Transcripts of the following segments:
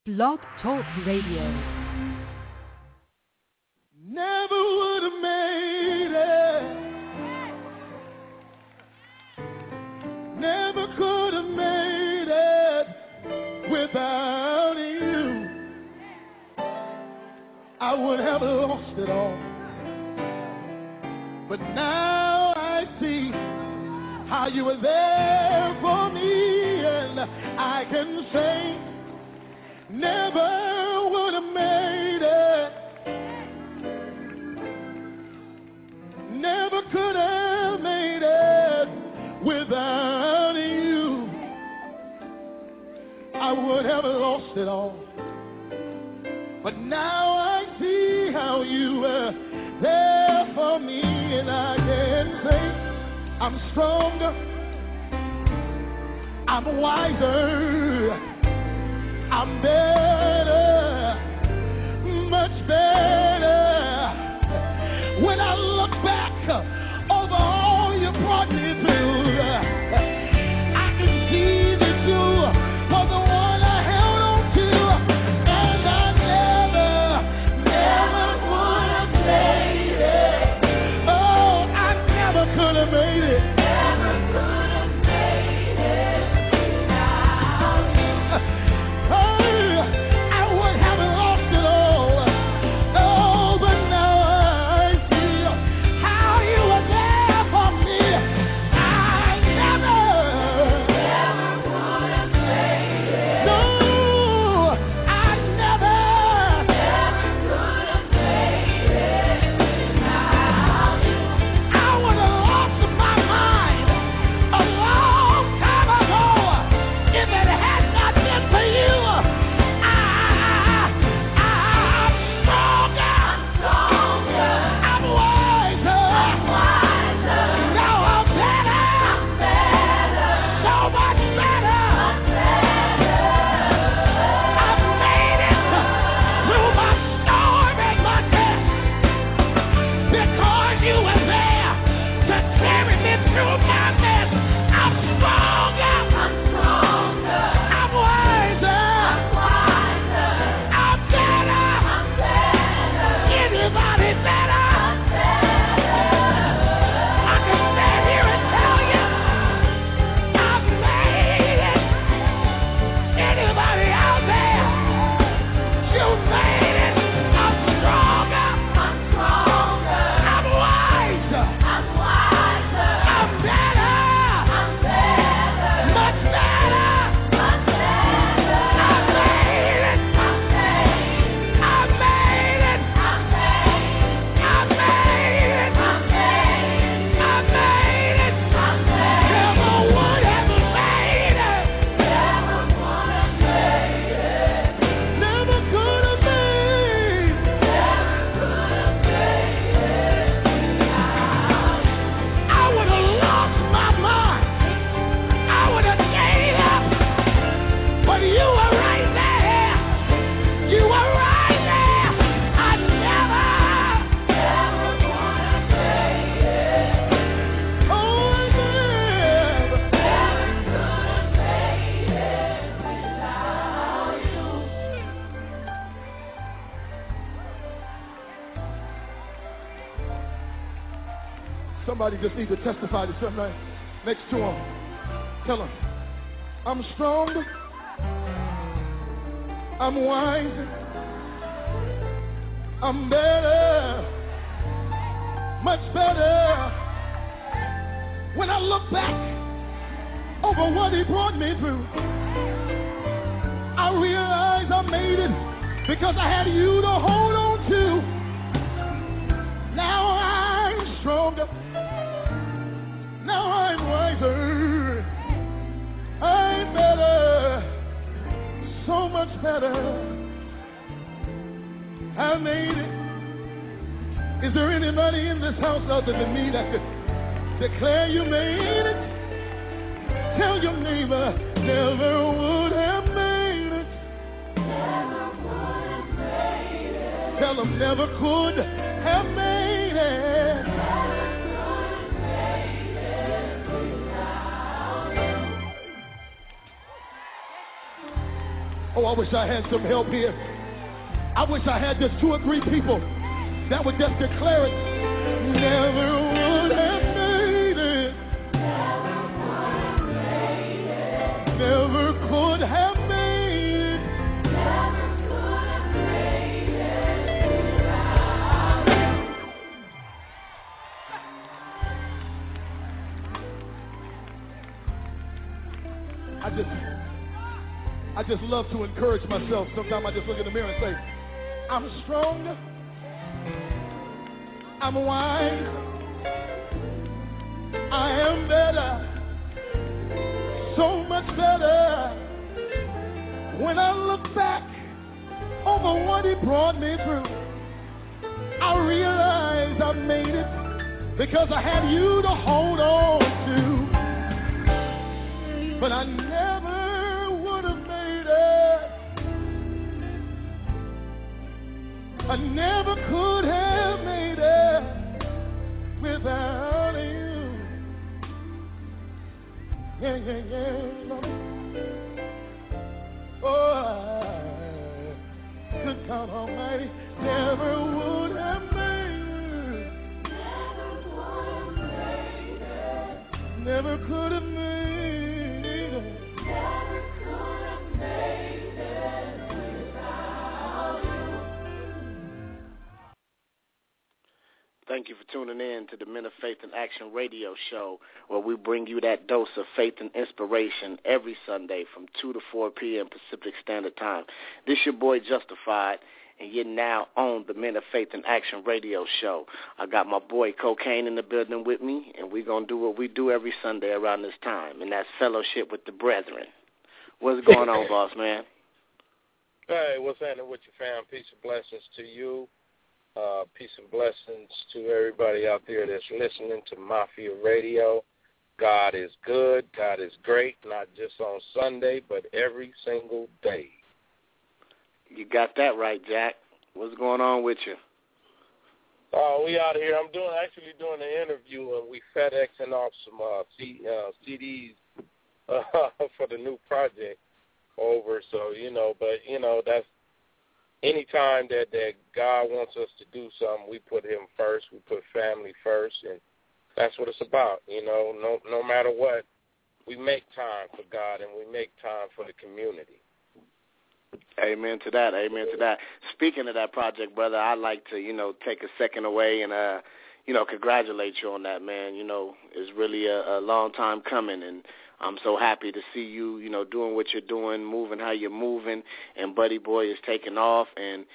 Blog Talk Radio. Never would have made it. Never could have made it without you. I would have lost it all. But now I see how you were there for me, and I can say never would have made it. Never could have made it without you. I would have lost it all. But now I see how you were there for me, and I can say I'm stronger, I'm wiser, I'm better, much better. When I look back over all you brought me through, I can see that you were the one I held on to, and I never would have made it. Oh, I never could have made it. Never could have made it without you. I would have lost it all. Oh, but now I see how you were there for me. I never would have made it. No, I never could have made it without you. I would have lost my mind a long time ago if it had not been for you. I'm stronger. I'm wiser. Now I'm better. So much better. I've made it through my storm and my test because you were there to carry me through my mess. I'm stronger. I'm wiser. I'm better. Anybody better? I can stand here and tell you I've made it. Anybody out there? You made it. I'm stronger. I'm wiser. I'm better. Much better. I made it. I made it. I made it. Never would have made it. Never could have made I would have lost my mind. I would have gave up. But you were right there. You were right there. I never would have made it. Oh, I never could have made it without you. Somebody just needs to testify to somebody next to him. Tell him, I'm stronger, I'm wiser, I'm better, much better. When I look back over what he brought me through, I realize I made it because I had you to hold on to. Now I'm stronger. Now I'm wiser. I'm better. So much better. I made it. Is there anybody in this house other than me that could declare you made it? Tell your neighbor, never would have made it. Tell them never could have made it. Oh, I wish I had some help here. I wish I had just 2 or 3 people that would just declare it. Never would have made it. Never could have made it. I just love to encourage myself. Sometimes I just look in the mirror and say, I'm strong, I'm wise, I am better, so much better. When I look back over what he brought me through, I realize I made it because I had you to hold on to. But I never would have made it. I never could have made it without you. Yeah, yeah, yeah. Oh, good God Almighty, never would have made it. Never could have made it. Thank you for tuning in to the Men of Faith and Action radio show, where we bring you that dose of faith and inspiration every Sunday from 2 to 4 p.m. Pacific Standard Time. This your boy Justified, and you're now on the Men of Faith and Action radio show. I got my boy Cocaine in the building with me, and we're going to do what we do every Sunday around this time, and that's fellowship with the brethren. What's going on, boss man? Hey, what's happening with you, fam? Peace and blessings to you. Peace and blessings to everybody out there that's listening to Mafia Radio. God is good. God is great, not just on Sunday, but every single day. You got that right, Jack. What's going on with you? We out here. I'm actually doing an interview, and we FedExing off some CDs for the new project over. So, that's anytime that God wants us to do something, we put him first. We put family first, and that's what it's about. No matter what, we make time for God, and we make time for the community. Amen to that. Amen to that. Speaking of that project, brother, I'd like to, take a second away and, congratulate you on that, man. It's really a long time coming, and I'm so happy to see you, doing what you're doing, moving how you're moving, and Buddy Boy is taking off, and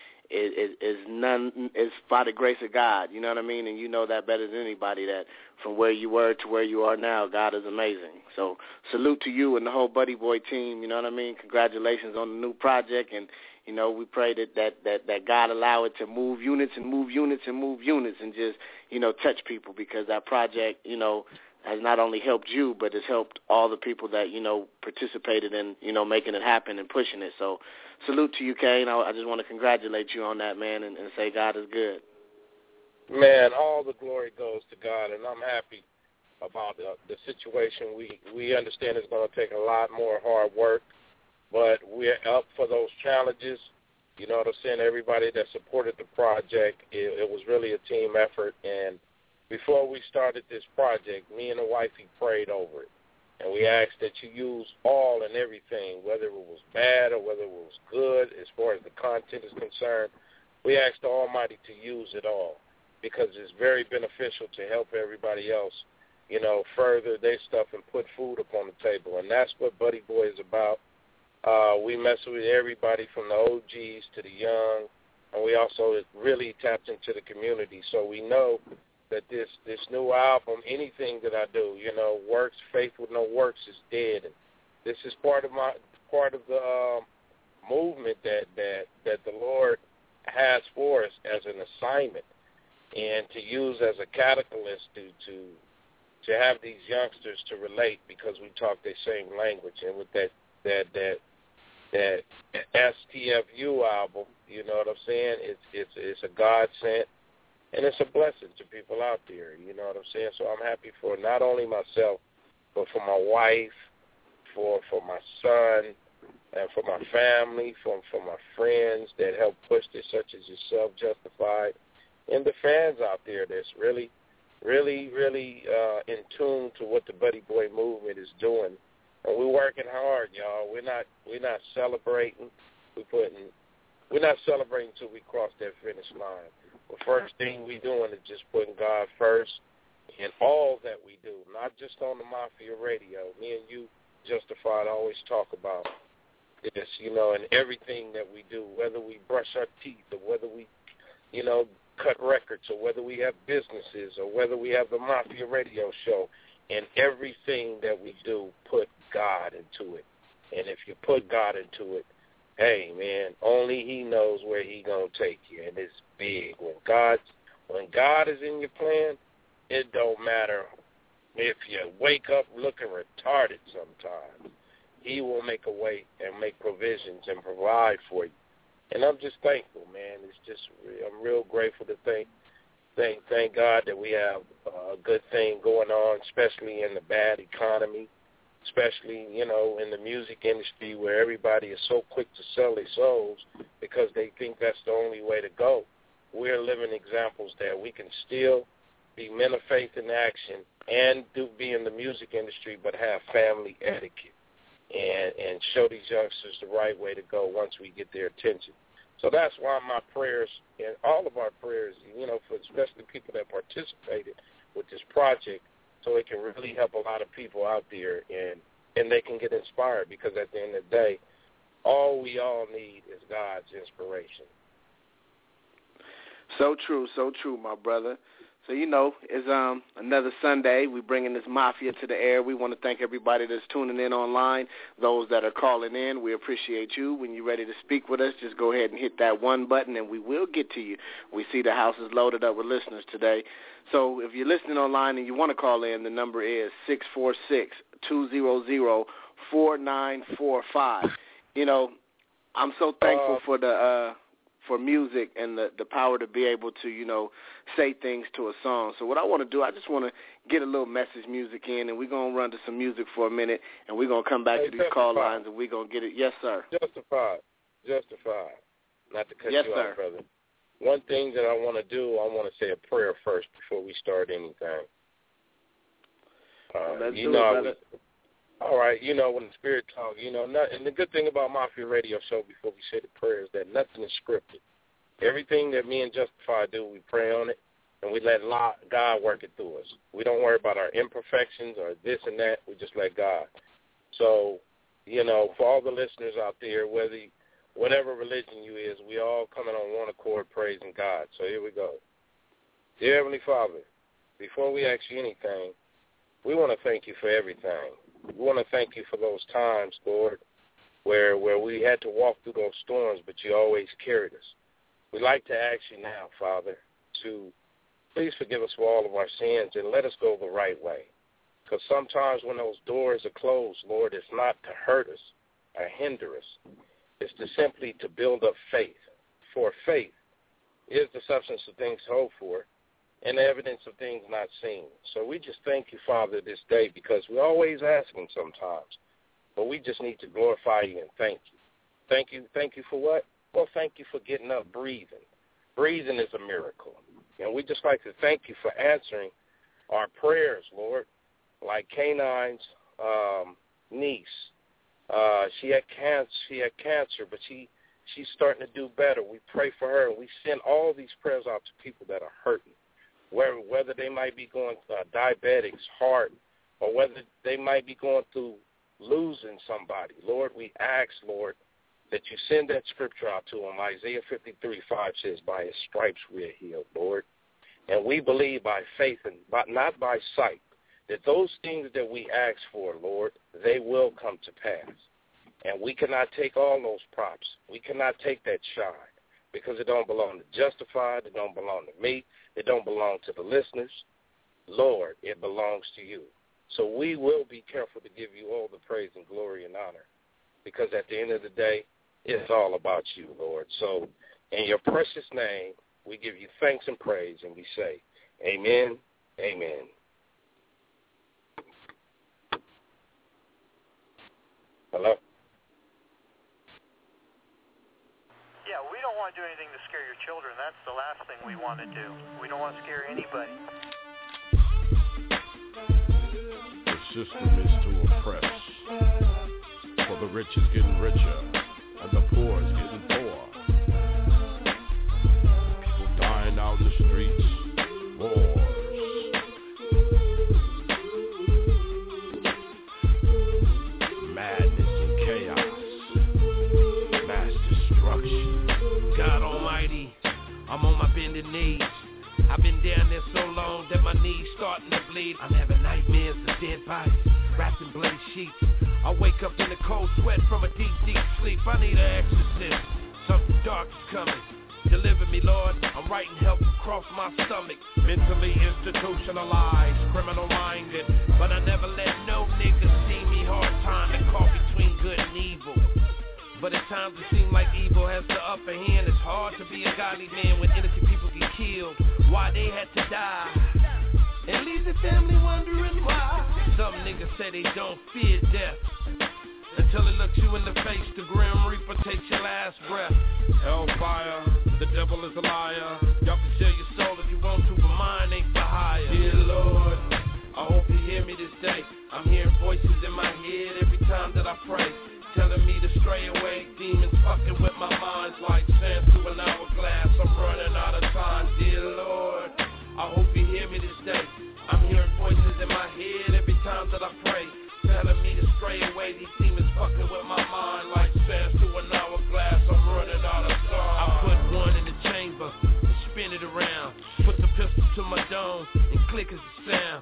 it's by the grace of God, you know what I mean? And you know that better than anybody, that from where you were to where you are now, God is amazing. So salute to you and the whole Buddy Boy team, you know what I mean? Congratulations on the new project, and, we pray that God allow it to move units and move units and move units and just, touch people, because that project, has not only helped you, but has helped all the people that, participated in, making it happen and pushing it. So salute to you, Kane. I just want to congratulate you on that, man, and say God is good. Man, all the glory goes to God, and I'm happy about the situation. We understand it's going to take a lot more hard work, but we're up for those challenges. You know what I'm saying? Everybody that supported the project, it was really a team effort, and before we started this project, me and the wifey prayed over it, and we asked that you use all and everything, whether it was bad or whether it was good as far as the content is concerned. We asked the Almighty to use it all, because it's very beneficial to help everybody else, further their stuff and put food up on the table, and that's what Buddy Boy is about. We mess with everybody from the OGs to the young, and we also really tapped into the community, so we know that this new album, anything that I do, works, faith with no works is dead. And this is part of the movement that the Lord has for us as an assignment, and to use as a catalyst to have these youngsters to relate, because we talk the same language. And with that STFU album, you know what I'm saying? It's a God sent. And it's a blessing to people out there, you know what I'm saying? So I'm happy for not only myself, but for my wife, for my son, and for my family, for my friends that help push this, such as yourself, Justified, and the fans out there that's really in tune to what the Buddy Boy movement is doing. And we're working hard, y'all. We're not celebrating. We're not celebrating until we cross that finish line. The first thing we're doing is just putting God first in all that we do, not just on the Mafia Radio. Me and you, Justified, always talk about this, in everything that we do, whether we brush our teeth or whether we, cut records or whether we have businesses or whether we have the Mafia Radio show. And everything that we do, put God into it. And if you put God into it, hey, man, only he knows where he going to take you, and it's big. When God is in your plan, it don't matter if you wake up looking retarded sometimes. He will make a way and make provisions and provide for you. And I'm just thankful, man. I'm real grateful to thank God that we have a good thing going on, especially in the bad economy, especially, in the music industry where everybody is so quick to sell their souls because they think that's the only way to go. We're living examples that we can still be men of faith in action and be in the music industry but have family etiquette and show these youngsters the right way to go once we get their attention. So that's why my prayers and all of our prayers, for especially people that participated with this project, so it can really help a lot of people out there and they can get inspired, because at the end of the day, all we all need is God's inspiration. So true, my brother. So, it's another Sunday. We're bringing this Mafia to the air. We want to thank everybody that's tuning in online, those that are calling in. We appreciate you. When you're ready to speak with us, just go ahead and hit that one button, and we will get to you. We see the house is loaded up with listeners today. So if you're listening online and you want to call in, the number is 646-200-4945. I'm so thankful for music and the power to be able to, say things to a song. So what I want to do, I just want to get a little message music in, and we're going to run to some music for a minute, and we're going to come back to these call lines, and we're going to get it. Yes, sir. Justified. Not to cut you off, brother. One thing that I want to do, I want to say a prayer first before we start anything. Let's do it, brother. All right, when the Spirit talks, and the good thing about Mafia Radio Show before we say the prayer is that nothing is scripted. Everything that me and Justified do, we pray on it, and we let God work it through us. We don't worry about our imperfections or this and that. We just let God. So, for all the listeners out there, whatever religion you is, we all coming on one accord praising God. So here we go. Dear Heavenly Father, before we ask you anything, we want to thank you for everything. We want to thank you for those times, Lord, where we had to walk through those storms, but you always carried us. We'd like to ask you now, Father, to please forgive us for all of our sins and let us go the right way. Because sometimes when those doors are closed, Lord, it's not to hurt us or hinder us. It's to simply to build up faith. For faith is the substance of things hoped for and the evidence of things not seen. So we just thank you, Father, this day, because we're always asking sometimes. But we just need to glorify you and thank you. Thank you for what? Well, thank you for getting up, breathing. Breathing is a miracle. And we just like to thank you for answering our prayers, Lord. Like Canine's niece. She had cancer, but she's starting to do better. We pray for her, and we send all these prayers out to people that are hurting, whether they might be going diabetics, heart, or whether they might be going through losing somebody. Lord, we ask, Lord, that you send that scripture out to them. Isaiah 53:5 says, by his stripes we are healed, Lord. And we believe by faith and not by sight that those things that we ask for, Lord, they will come to pass. And we cannot take all those props. We cannot take that shine because it don't belong to Justified. It don't belong to me. It don't belong to the listeners. Lord, it belongs to you. So we will be careful to give you all the praise and glory and honor because at the end of the day, it's all about you, Lord. So in your precious name, we give you thanks and praise, and we say, amen, amen. Hello? Yeah, we don't want to do anything to scare your children. That's the last thing we want to do. We don't want to scare anybody. The system is to oppress, for the rich is getting richer, and the poor is getting poor. People dying out in the streets, wars. Madness and chaos, mass destruction. God Almighty, I'm on my bending knees. I've been down there so long that my knees starting to bleed. I'm having nightmares of dead bodies, wrapped in bloody sheets. I wake up in a cold sweat from a deep, deep sleep. I need an exorcist. Something dark is coming. Deliver me, Lord. I'm writing help across my stomach. Mentally institutionalized, criminal-minded. But I never let no nigga see me hard time to call between good and evil. But at times it seems like evil has the upper hand. It's hard to be a godly man when innocent people get killed. Why they had to die? And leave the family wondering why. Some niggas say they don't fear death until it looks you in the face. The Grim Reaper takes your last breath. Hellfire, the devil is a liar. Y'all can sell your soul if you want to, but mine ain't for hire. Dear Lord, I hope you hear me this day. I'm hearing voices in my head every time that I pray, telling me to stray away. Demons fucking with my mind like sand through an hourglass. I'm running out of time. Dear Lord, I hope you hear me this day. I'm hearing voices in my head every time that I pray, telling me to stray away. These demons fucking with my mind like sand through an hourglass. I'm running out of time. I put one in the chamber and spin it around. Put the pistol to my dome and click as the sound.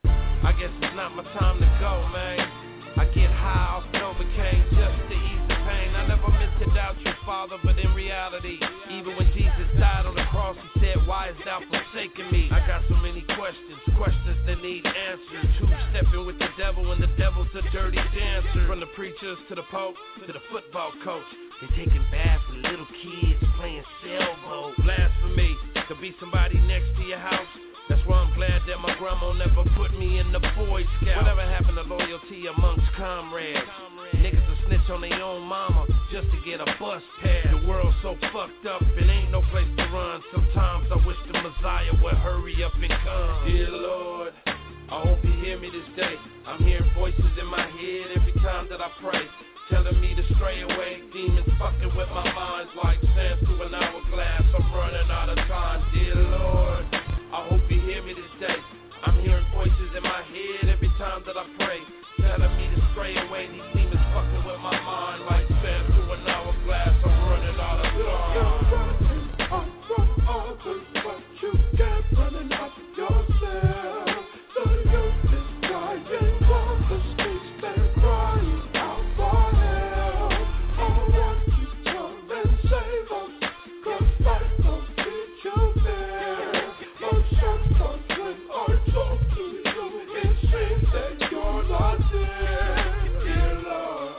I guess it's not my time to go, man. I get high off Novocaine just to ease the pain. I never meant to doubt you, Father, but in reality, even when Jesus died on the cross, he said, why is thou forsaken me? I got so many questions that need answers. Two-stepping with the devil, and the devil's a dirty dancer. From the preachers to the pope to the football coach, they taking baths with little kids playing sailboat. Blasphemy, could be somebody next to your house. That's why I'm glad that my grandma never put me in the Boy Scout. Whatever happened to loyalty amongst comrades? Niggas will snitch on their own mama just to get a bus pass. The world's so fucked up, it ain't no place to run. Sometimes I wish the Messiah would hurry up and come. Dear Lord, I hope you hear me this day. I'm hearing voices in my head every time that I pray, telling me to stray away. Demons fucking with my mind like sand through an hourglass. I'm running out of time. Dear Lord, I hope you hear me this day. I'm hearing voices in my head every time that I pray, telling me to stray away. These demons fucking with my mind like sand through an hourglass. I'm running out of time. You're running up from others, but you can't running up yourself. The youth is dying on the streets, they're crying out for help. I want you to come and save us, 'cause life don't treat you fair. Sometimes when I talk to you, it seems that you're not there, dear Lord.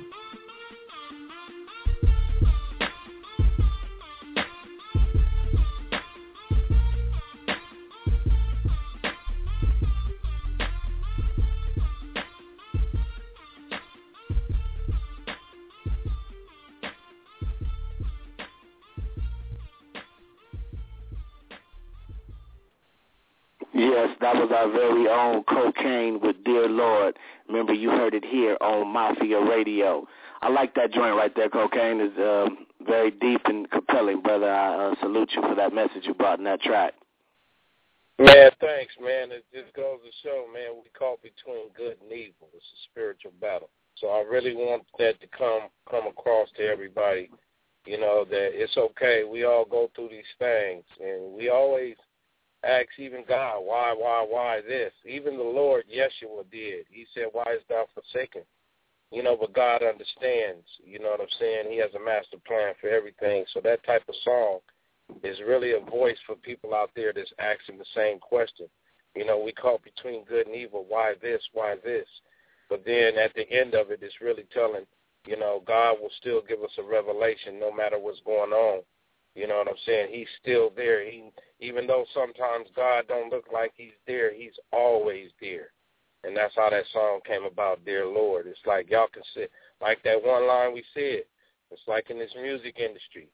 Yes, that was our very own Cocaine with Dear Lord. Remember, you heard it here on Mafia Radio. I like that joint right there, Cocaine. It's very deep and compelling, brother. I salute you for that message you brought in that track. Man, thanks, man. It just goes to show, man, we caught between good and evil. It's a spiritual battle. So I really want that to come across to everybody, you know, that it's okay. We all go through these things, and we always ask even God, why this? Even the Lord Yeshua did. He said, why is thou forsaken? You know, but God understands, you know what I'm saying? He has a master plan for everything. So that type of song is really a voice for people out there that's asking the same question. You know, we caught between good and evil. Why this? Why this? But then at the end of it, it's really telling, you know, God will still give us a revelation no matter what's going on. You know what I'm saying? He's still there. Even though sometimes God don't look like he's there, he's always there. And that's how that song came about, Dear Lord. It's like y'all can sit, like that one line we said, it's like in this music industry.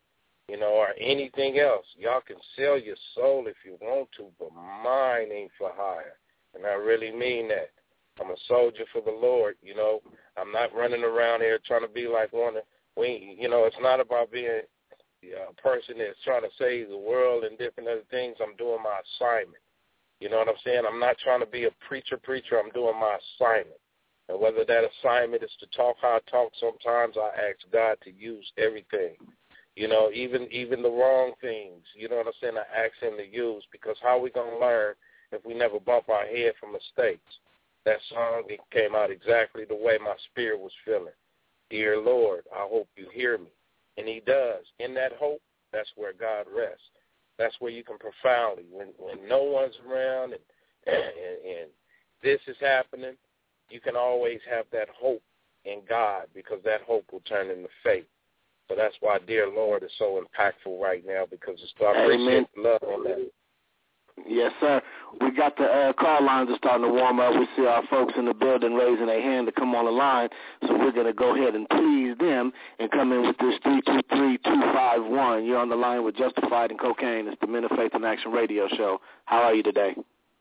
or anything else. Y'all can sell your soul if you want to, but mine ain't for hire. And I really mean that. I'm a soldier for the Lord, I'm not running around here trying to be like it's not about being a person that's trying to save the world and different other things. I'm doing my assignment. You know what I'm saying? I'm not trying to be a preacher. I'm doing my assignment. And whether that assignment is to talk how I talk, sometimes I ask God to use everything. Even the wrong things, you know what I'm saying, I ask him to use, because how are we going to learn if we never bump our head from mistakes? That song, it came out exactly the way my spirit was feeling. Dear Lord, I hope you hear me. And he does. In that hope, that's where God rests. That's where you can profoundly, when no one's around and this is happening, you can always have that hope in God, because that hope will turn into faith. So that's why Dear Lord is so impactful right now, because it's I appreciate love on that. Yes, sir. We got the call lines are starting to warm up. We see our folks in the building raising their hand to come on the line, so we're going to go ahead and please them and come in with this 323-251. You're on the line with Justified and Cocaine. It's the Men of Faith in Action radio show. How are you today?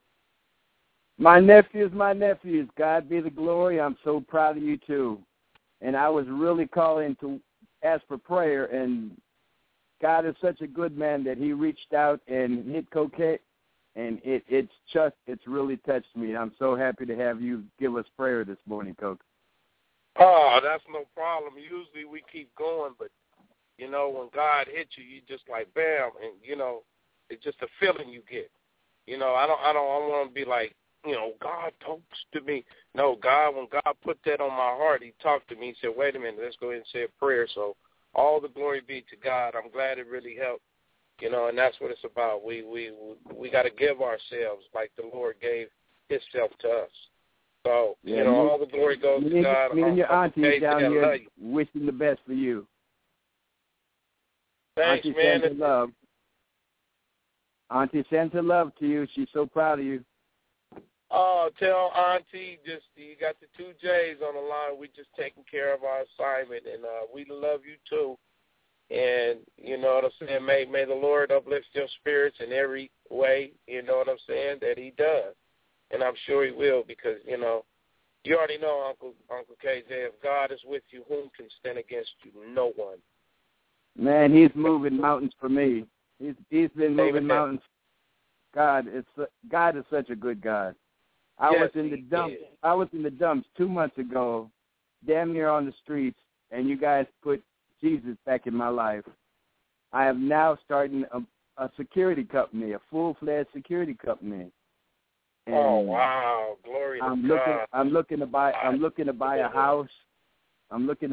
My nephews. God be the glory. I'm so proud of you, too. And I was really calling to ask for prayer, and God is such a good man that he reached out and hit Cocaine. And it's really touched me. I'm so happy to have you give us prayer this morning, Coke. Oh, that's no problem. Usually we keep going, but, when God hits you, you just like, bam, and, it's just a feeling you get. I don't want to be like, God talks to me. No, when God put that on my heart, he talked to me. He said, wait a minute, let's go ahead and say a prayer. So all the glory be to God. I'm glad it really helped. And that's what it's about. We got to give ourselves like the Lord gave himself to us. So, all the glory goes to God. Me and your auntie down here wishing the best for you. Thanks, Auntie man. Sends her love. Auntie sends her love to you. She's so proud of you. Oh, tell Auntie, you got the 2 J's on the line. We just taking care of our assignment, and we love you too. And, you know what I'm saying, may the Lord uplift your spirits in every way, you know what I'm saying, that he does. And I'm sure he will, because, you already know, Uncle KJ, if God is with you, whom can stand against you? No one. Man, he's moving mountains for me. He's been moving mountains. God is such a good God. I was in the dumps 2 months ago, damn near on the streets, and you guys put Jesus back in my life. I am now starting a security company, a full-fledged security company. And oh wow! Glory to God. I'm looking to buy a house. I'm looking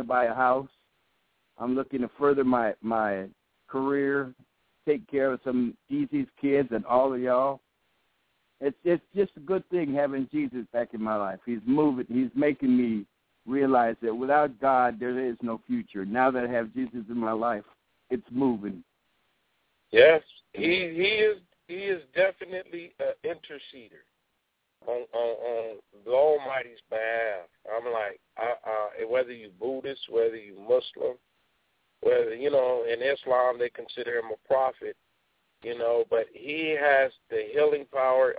to further my career, take care of some Easy's kids and all of y'all. It's just a good thing having Jesus back in my life. He's making me realize that without God, there is no future. Now that I have Jesus in my life, it's moving. Yes, he is definitely an interceder on the Almighty's behalf. I'm like, whether you Buddhist, whether you Muslim, whether, in Islam they consider him a prophet, but he has the healing power.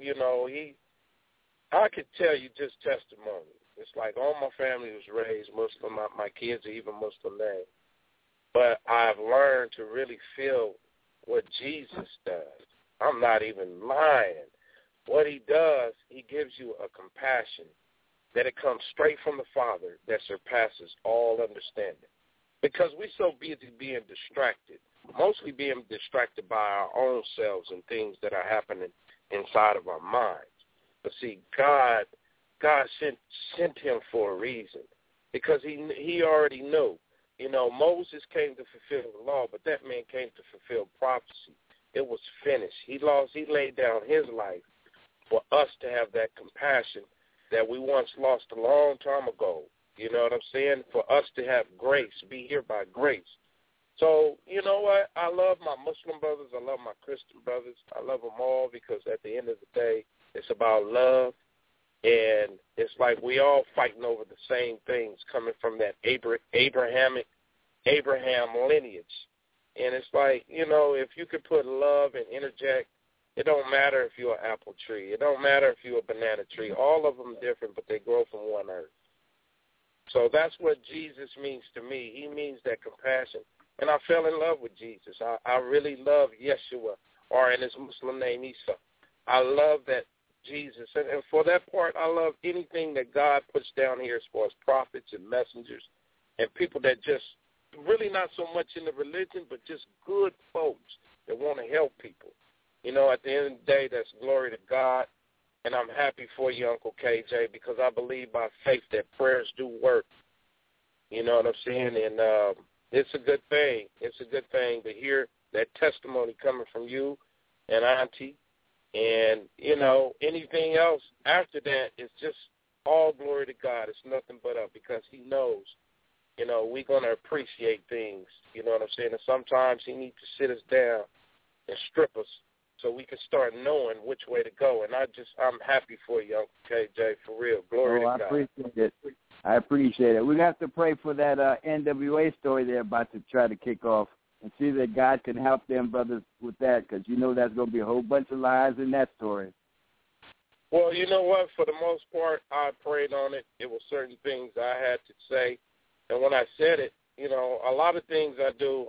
I could tell you just testimony. It's like all my family was raised Muslim. My kids are even Muslim now. But I've learned to really feel what Jesus does. I'm not even lying. What he does, he gives you a compassion that it comes straight from the Father that surpasses all understanding. Because we're so busy being distracted, mostly being distracted by our own selves and things that are happening inside of our minds. But see, God sent him for a reason, because he already knew. Moses came to fulfill the law, but that man came to fulfill prophecy. It was finished. He laid down his life for us to have that compassion that we once lost a long time ago. You know what I'm saying? For us to have grace, be here by grace. So, you know what? I love my Muslim brothers. I love my Christian brothers. I love them all, because at the end of the day, it's about love. And it's like we all fighting over the same things coming from that Abraham lineage. And it's like, you know, if you could put love and interject, it don't matter if you're an apple tree. It don't matter if you're a banana tree. All of them different, but they grow from one earth. So that's what Jesus means to me. He means that compassion. And I fell in love with Jesus. I really love Yeshua, or in his Muslim name, Isa. I love that Jesus. And for that part, I love anything that God puts down here as far as prophets and messengers and people that just really not so much in the religion, but just good folks that want to help people. You know, at the end of the day, that's glory to God. And I'm happy for you, Uncle KJ, because I believe by faith that prayers do work. You know what I'm saying? And it's a good thing. It's a good thing to hear that testimony coming from you and Auntie. And, you know, anything else after that is just all glory to God. It's nothing but up because he knows, you know, we're going to appreciate things. You know what I'm saying? And sometimes he needs to sit us down and strip us so we can start knowing which way to go. And I'm happy for you, Uncle KJ, for real. Glory to God. I appreciate it. I appreciate it. We have to pray for that NWA story they're about to try to kick off and see that God can help them brothers with that, because you know that's going to be a whole bunch of lies in that story. Well, you know what? For the most part, I prayed on it. It was certain things I had to say. And when I said it, you know, a lot of things I do,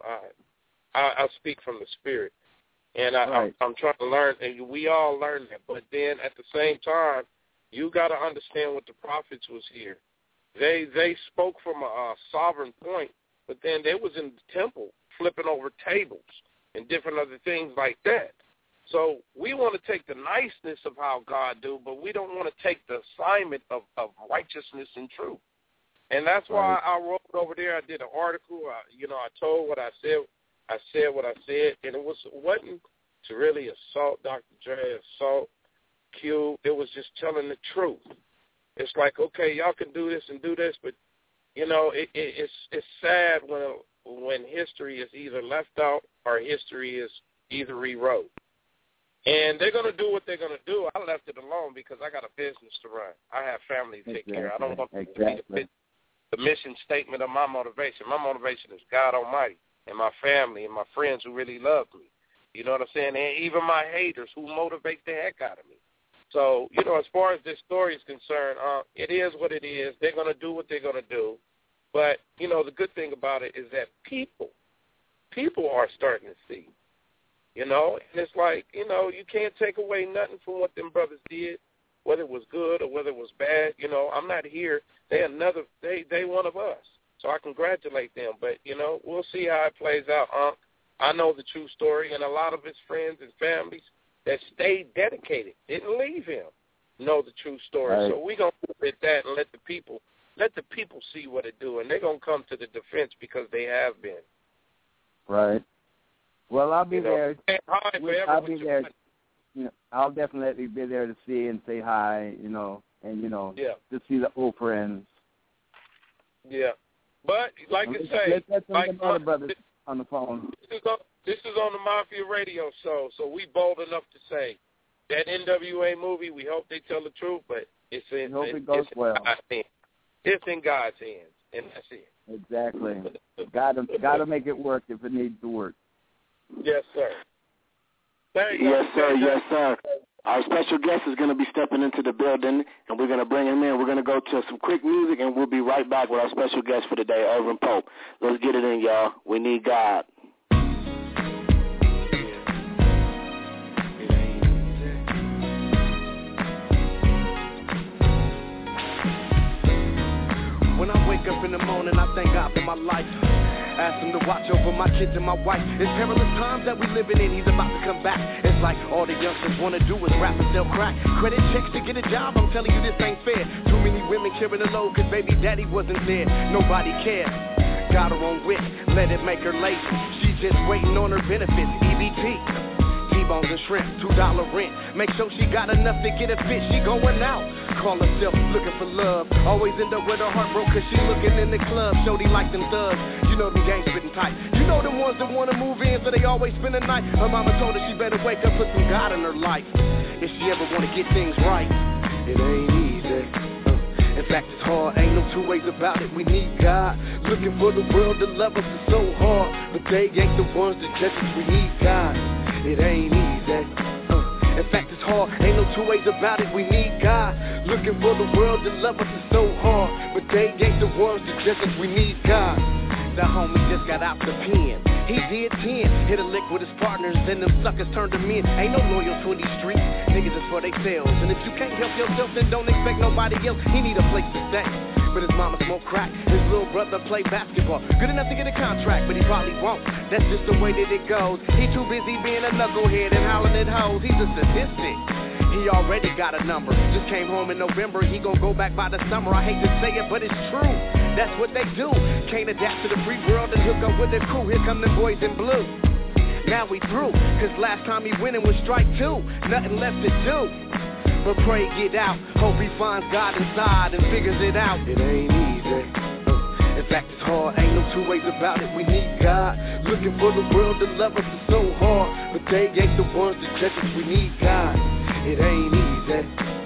I speak from the Spirit. And I'm trying to learn, and we all learn that. But then at the same time, you got to understand what the prophets was here. They spoke from a sovereign point, but then they was in the temple flipping over tables and different other things like that. So we want to take the niceness of how God do, but we don't want to take the assignment of righteousness and truth. And that's why I wrote over there. I did an article. I told what I said. I said what I said, and it wasn't to really assault Dr. Dre, assault Q. It was just telling the truth. It's like, okay, y'all can do this and do this, but, you know, it's sad when history is either left out or history is either rewrote. And they're going to do what they're going to do. I left it alone because I got a business to run. I have family to take care of. I don't want to be the mission statement of my motivation. My motivation is God Almighty and my family and my friends who really love me. You know what I'm saying? And even my haters who motivate the heck out of me. So, you know, as far as this story is concerned, it is what it is. They're going to do what they're going to do. But, you know, the good thing about it is that people are starting to see, you know. And it's like, you know, you can't take away nothing from what them brothers did, whether it was good or whether it was bad. You know, I'm not here. They one of us. So I congratulate them. But, you know, we'll see how it plays out. I know the true story, and a lot of his friends and families that stayed dedicated, didn't leave him, know the true story. Right. So we're going to look at that and let the people see what it do, and they're going to come to the defense because they have been. Right. Well, I'll be there. I'll be there. You know, I'll definitely be there to see and say hi, you know, and, you know, to see the old friends. Yeah. But, like I say, like brothers on the phone. This is on the Mafia Radio Show, so we bold enough to say that NWA movie, we hope they tell the truth, but it's in God's hands. It's in God's hands, and that's it. Exactly. Got to make it work if it needs to work. Yes, sir. Yes, sir. Yes, sir. Our special guest is going to be stepping into the building, and we're going to bring him in. We're going to go to some quick music, and we'll be right back with our special guest for today, Irvin Pope. Let's get it in, y'all. We need God. When I wake up in the morning, I thank God for my life. Ask him to watch over my kids and my wife. It's perilous times that we living in. He's about to come back. It's like all the youngsters want to do is rap and sell crack. Credit checks to get a job. I'm telling you, this ain't fair. Too many women carrying the load because baby daddy wasn't there. Nobody cared. Got her on wit. Let it make her lazy. She's just waiting on her benefits. EBT. T-bones and shrimp, $2 rent. Make sure she got enough to get a fit. She going out. Call herself looking for love. Always end up with her heart broke cause she looking in the club. Shorty like them thugs. You know them gangs spitting tight. You know them ones that wanna move in so they always spend the night. Her mama told her she better wake up, put some God in her life. If she ever wanna get things right, it ain't easy. And fact, it's hard, ain't no two ways about it. We need God. Looking for the world to love us is so hard, but they ain't the ones that judge us. We need God. It ain't easy. In fact, it's hard, ain't no two ways about it. We need God. Looking for the world to love us is so hard, but they ain't the ones that judge us. We need God. The homie just got out the pen. He did 10, hit a lick with his partners, then them suckers turned him in. Ain't no loyal to these streets, niggas is for they selves. And if you can't help yourself, then don't expect nobody else. He need a place to stay, but his mama smoke crack. His little brother play basketball, good enough to get a contract, but he probably won't. That's just the way that it goes. He too busy being a knucklehead and howling at hoes. He's a statistic. He already got a number. Just came home in November. He gon' go back by the summer. I hate to say it, but it's true. That's what they do. Can't adapt to the free world and hook up with the crew. Here come the boys in blue. Now we through, cause last time he winning was strike 2. Nothing left to do but pray, get out. Hope he finds God inside and figures it out. It ain't easy. In fact, it's hard, ain't no two ways about it. We need God. Looking for the world to love us is so hard, but they ain't the ones that judge us. We need God. It ain't easy.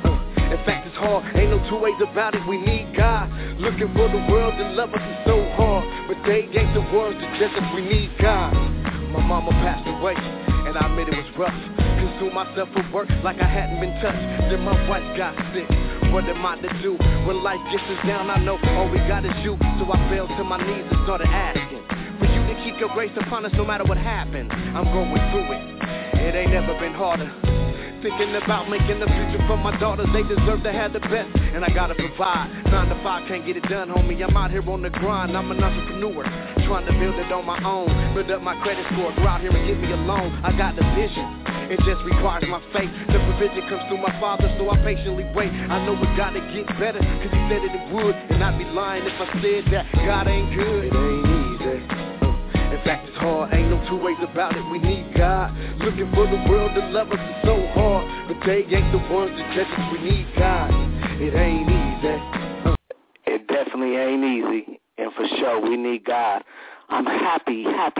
In fact, it's hard, ain't no two ways about it. We need God. Looking for the world to love us is so hard, but they ain't the ones that judge us. We need God. My mama passed away, and I admit it was rough. Consumed myself with work like I hadn't been touched. Then my wife got sick. What am I to do? When life gets us down, I know all we got is you. So I fell to my knees and started asking for you to keep your grace upon us no matter what happens. I'm going through it. It ain't never been harder. Thinking about making the future for my daughters. They deserve to have the best, and I gotta provide. 9 to 5 can't get it done, homie. I'm out here on the grind. I'm an entrepreneur, trying to build it on my own. Build up my credit score, go out here and get me a loan. I got the vision, it just requires my faith. The provision comes through my Father, so I patiently wait. I know it gotta get better, cause he said it would. And I'd be lying if I said that God ain't good. It ain't easy. In fact, it's hard, ain't no two ways about it. We need God. Looking for the world to love us is so hard, but they ain't the ones that judge us. We need God. It ain't easy. It definitely ain't easy, and for sure, we need God. I'm happy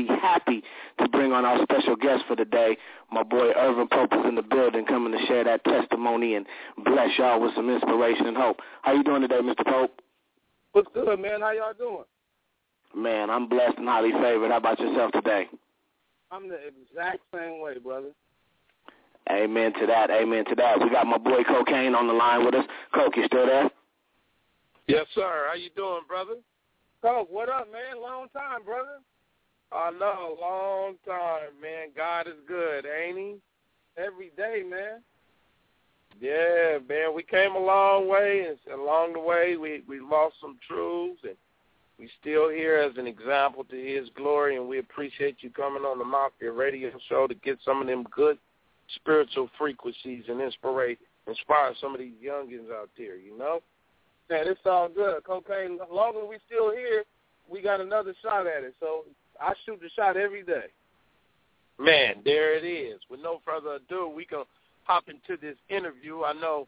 to bring on our special guest for the day. My boy Irvin Pope is in the building, coming to share that testimony and bless y'all with some inspiration and hope. How you doing today, Mr. Pope? What's good, man? How y'all doing? Man, I'm blessed and highly favored. How about yourself today? I'm the exact same way, brother. Amen to that. Amen to that. We got my boy Cocaine on the line with us. Coke, you still there? Yes, sir. How you doing, brother? Coke, what up, man? Long time, brother. I know, long time, man. God is good, ain't he? Every day, man. Yeah, man. We came a long way, and along the way, we lost some truths, and we still here as an example to his glory, and we appreciate you coming on the Mafia Radio Show to get some of them good spiritual frequencies and inspire some of these youngins out there, you know? Man, it's all good. Cocaine, as long as we still here, we got another shot at it. So I shoot the shot every day. Man, there it is. With no further ado, we can hop into this interview. I know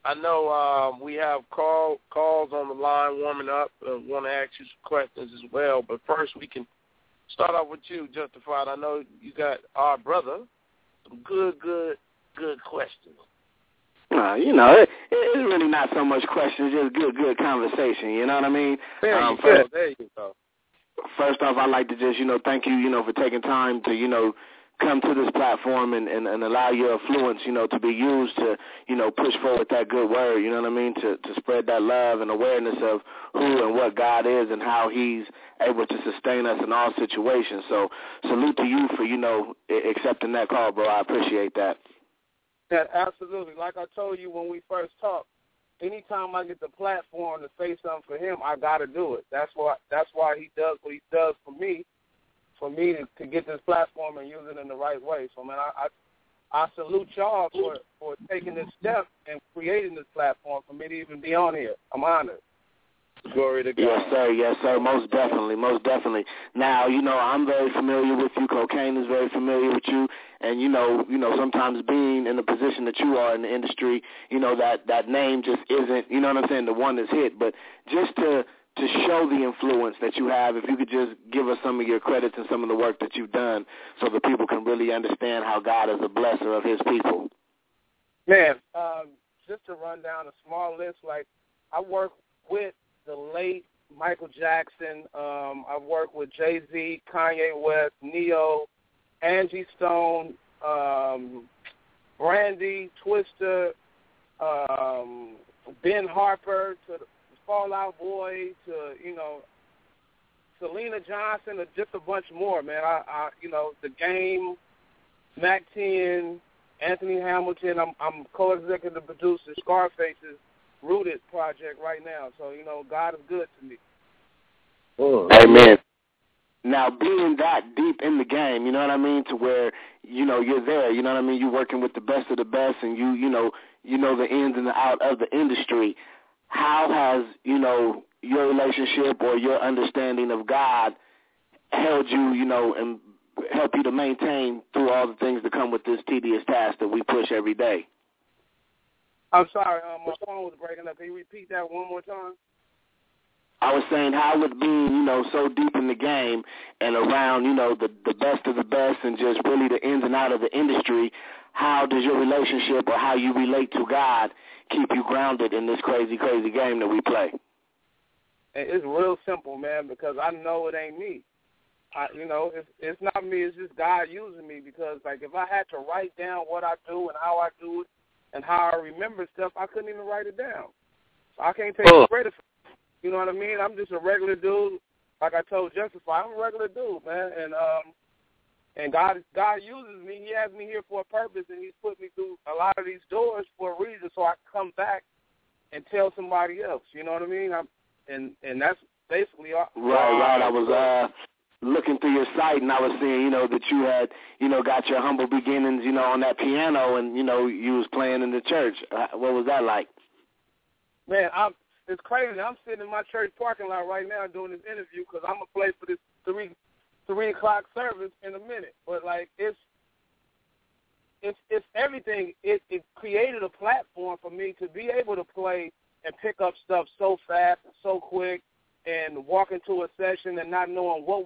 we have calls on the line warming up. Want to ask you some questions as well. But first, we can start off with you, Justified. I know you got our brother some good questions. You know, it's really not so much questions, just good conversation. You know what I mean? There you go. First off, I'd like to just, thank you, for taking time to, come to this platform and allow your influence, to be used to, push forward that good word, you know what I mean, to spread that love and awareness of who and what God is and how he's able to sustain us in all situations. So salute to you for, accepting that call, bro. I appreciate that. Yeah, absolutely. Like I told you when we first talked, anytime I get the platform to say something for him, I got to do it. That's why he does what he does for me to get this platform and use it in the right way. So, man, I salute y'all for taking this step and creating this platform for me to even be on here. I'm honored. Glory to God. Yes, sir. Most definitely. Now, I'm very familiar with you. Cocaine is very familiar with you. And, sometimes being in the position that you are in the industry, that name just isn't, the one that's hit. But just to show the influence that you have, if you could just give us some of your credits and some of the work that you've done so that people can really understand how God is a blesser of his people. Man, just to run down a small list, like I work with the late Michael Jackson. I've worked with Jay-Z, Kanye West, Neo, Angie Stone, Brandy, Twister, Ben Harper, to the Fall Out Boy, to, Selena Johnson, just a bunch more, man. I The Game, Mac 10, Anthony Hamilton. I'm co-executive producer, Scarface's Rooted project right now. So, God is good to me. Amen. Now, being that deep in the game, you know what I mean, to where, you're there, you know what I mean, you're working with the best of the best, and you know the ins and the out of the industry. How has, your relationship or your understanding of God held you, and help you to maintain through all the things that come with this tedious task that we push every day? I'm sorry, my phone was breaking up. Can you repeat that one more time? I was saying, how with being, so deep in the game and around, the best of the best and just really the ins and out of the industry, how does your relationship or how you relate to God keep you grounded in this crazy, crazy game that we play? It's real simple, man, because I know it ain't me. It's not me. It's just God using me, because, if I had to write down what I do and how I do it and how I remember stuff, I couldn't even write it down. So I can't take credit for it. You know what I mean? I'm just a regular dude. Like I told Justify, I'm a regular dude, man. And God uses me. He has me here for a purpose, and He's put me through a lot of these doors for a reason, so I can come back and tell somebody else. You know what I mean? And that's basically all. Right. I was looking through your site, and I was seeing, that you had, got your humble beginnings, on that piano, and, you was playing in the church. What was that like? Man, it's crazy. I'm sitting in my church parking lot right now doing this interview because I'm going to play for this 3 o'clock service in a minute. But, it's everything. It created a platform for me to be able to play and pick up stuff so fast and so quick, and walk into a session and not knowing what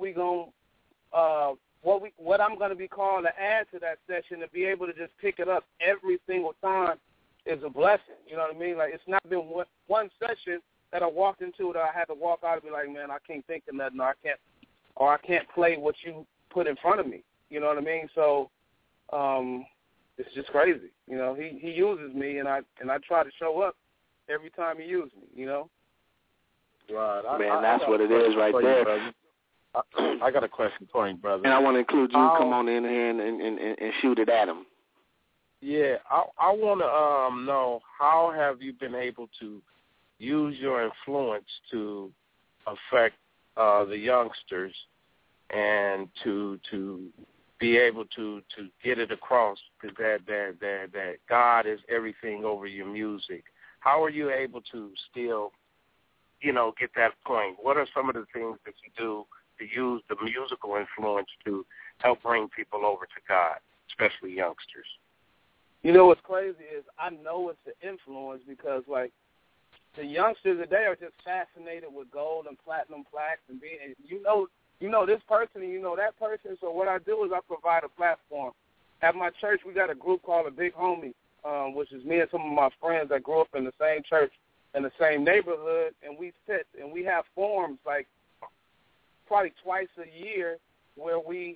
I'm going to be called to add to that session, and be able to just pick it up every single time is a blessing. You know what I mean? It's not been one session that I walked into that I had to walk out and be like, man, I can't think of nothing, or I can't play what you put in front of me. You know what I mean? So it's just crazy. He uses me, and I try to show up every time He uses me. Right. Man, that's what it is right there. I got a question for you, brother. And I want to include you. Come on in here and shoot it at him. Yeah, I want to know, how have you been able to use your influence to affect the youngsters and to be able to get it across that God is everything over your music? How are you able to still, get that point? What are some of the things that you do to use the musical influence to help bring people over to God, especially youngsters? What's crazy is I know it's the influence, because, the youngsters today are just fascinated with gold and platinum plaques and being, this person and that person. So what I do is I provide a platform. At my church, we got a group called the Big Homies, which is me and some of my friends that grew up in the same church in the same neighborhood, and we sit and we have forums probably twice a year where we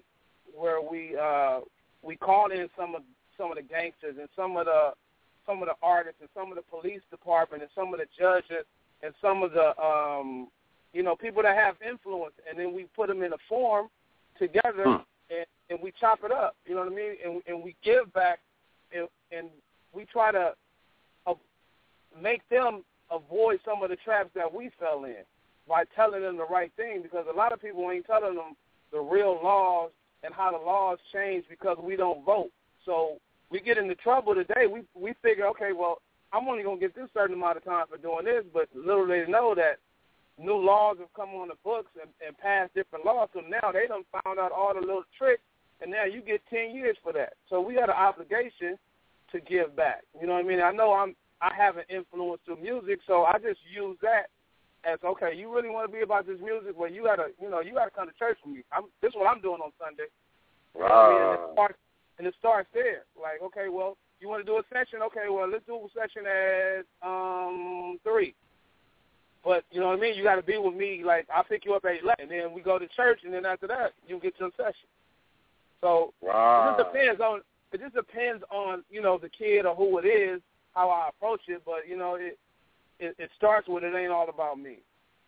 call in some of the gangsters and some of the artists and some of the police department and some of the judges and some of the people that have influence, and then we put them in a forum together and we chop it up. You know what I mean? And we give back, and we try to make them avoid some of the traps that we fell in by telling them the right thing, because a lot of people ain't telling them the real laws and how the laws change because we don't vote. So we get into trouble today. We figure, okay, well, I'm only going to get this certain amount of time for doing this, but little they know that new laws have come on the books and passed different laws, so now they done found out all the little tricks, and now you get 10 years for that. So we got an obligation to give back. You know what I mean? I know I have an influence through music, so I just use that as, okay, you really want to be about this music? Well, you gotta come to church with me. This is what I'm doing on Sunday. You know what I mean? And it starts there. Like, okay, well, you want to do a session? Okay, well, let's do a session at 3. But, you know what I mean? You got to be with me, like, I'll pick you up at 11, and then we go to church, and then after that, you get your session. So wow. It just depends on, you know, the kid or who it is, how I approach it. But, you know, it starts with it ain't all about me.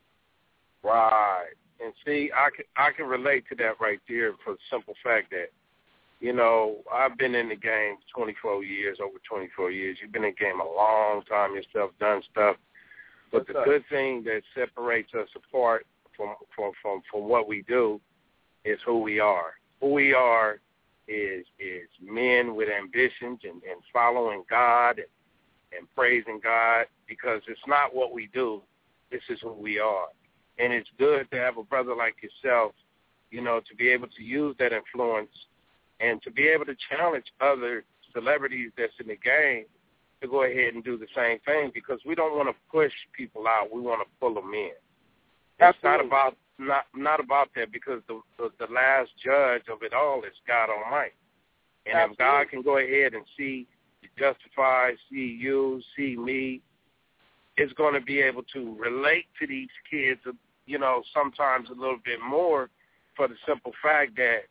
Right. And see, I can relate to that right there for the simple fact that, you know, I've been in the game 24 years, over 24 years. You've been in the game a long time yourself, done stuff. But the good thing that separates us apart from what we do is who we are. Who we are is men with ambitions and following God and praising God, because it's not what we do. This is who we are. And it's good to have a brother like yourself, you know, to be able to use that influence and to be able to challenge other celebrities that's in the game to go ahead and do the same thing, because we don't want to push people out. We want to pull them in. It's not about that, because the last judge of it all is God Almighty. And if God can go ahead and see Justify, see you, see me, it's going to be able to relate to these kids, you know, sometimes a little bit more, for the simple fact that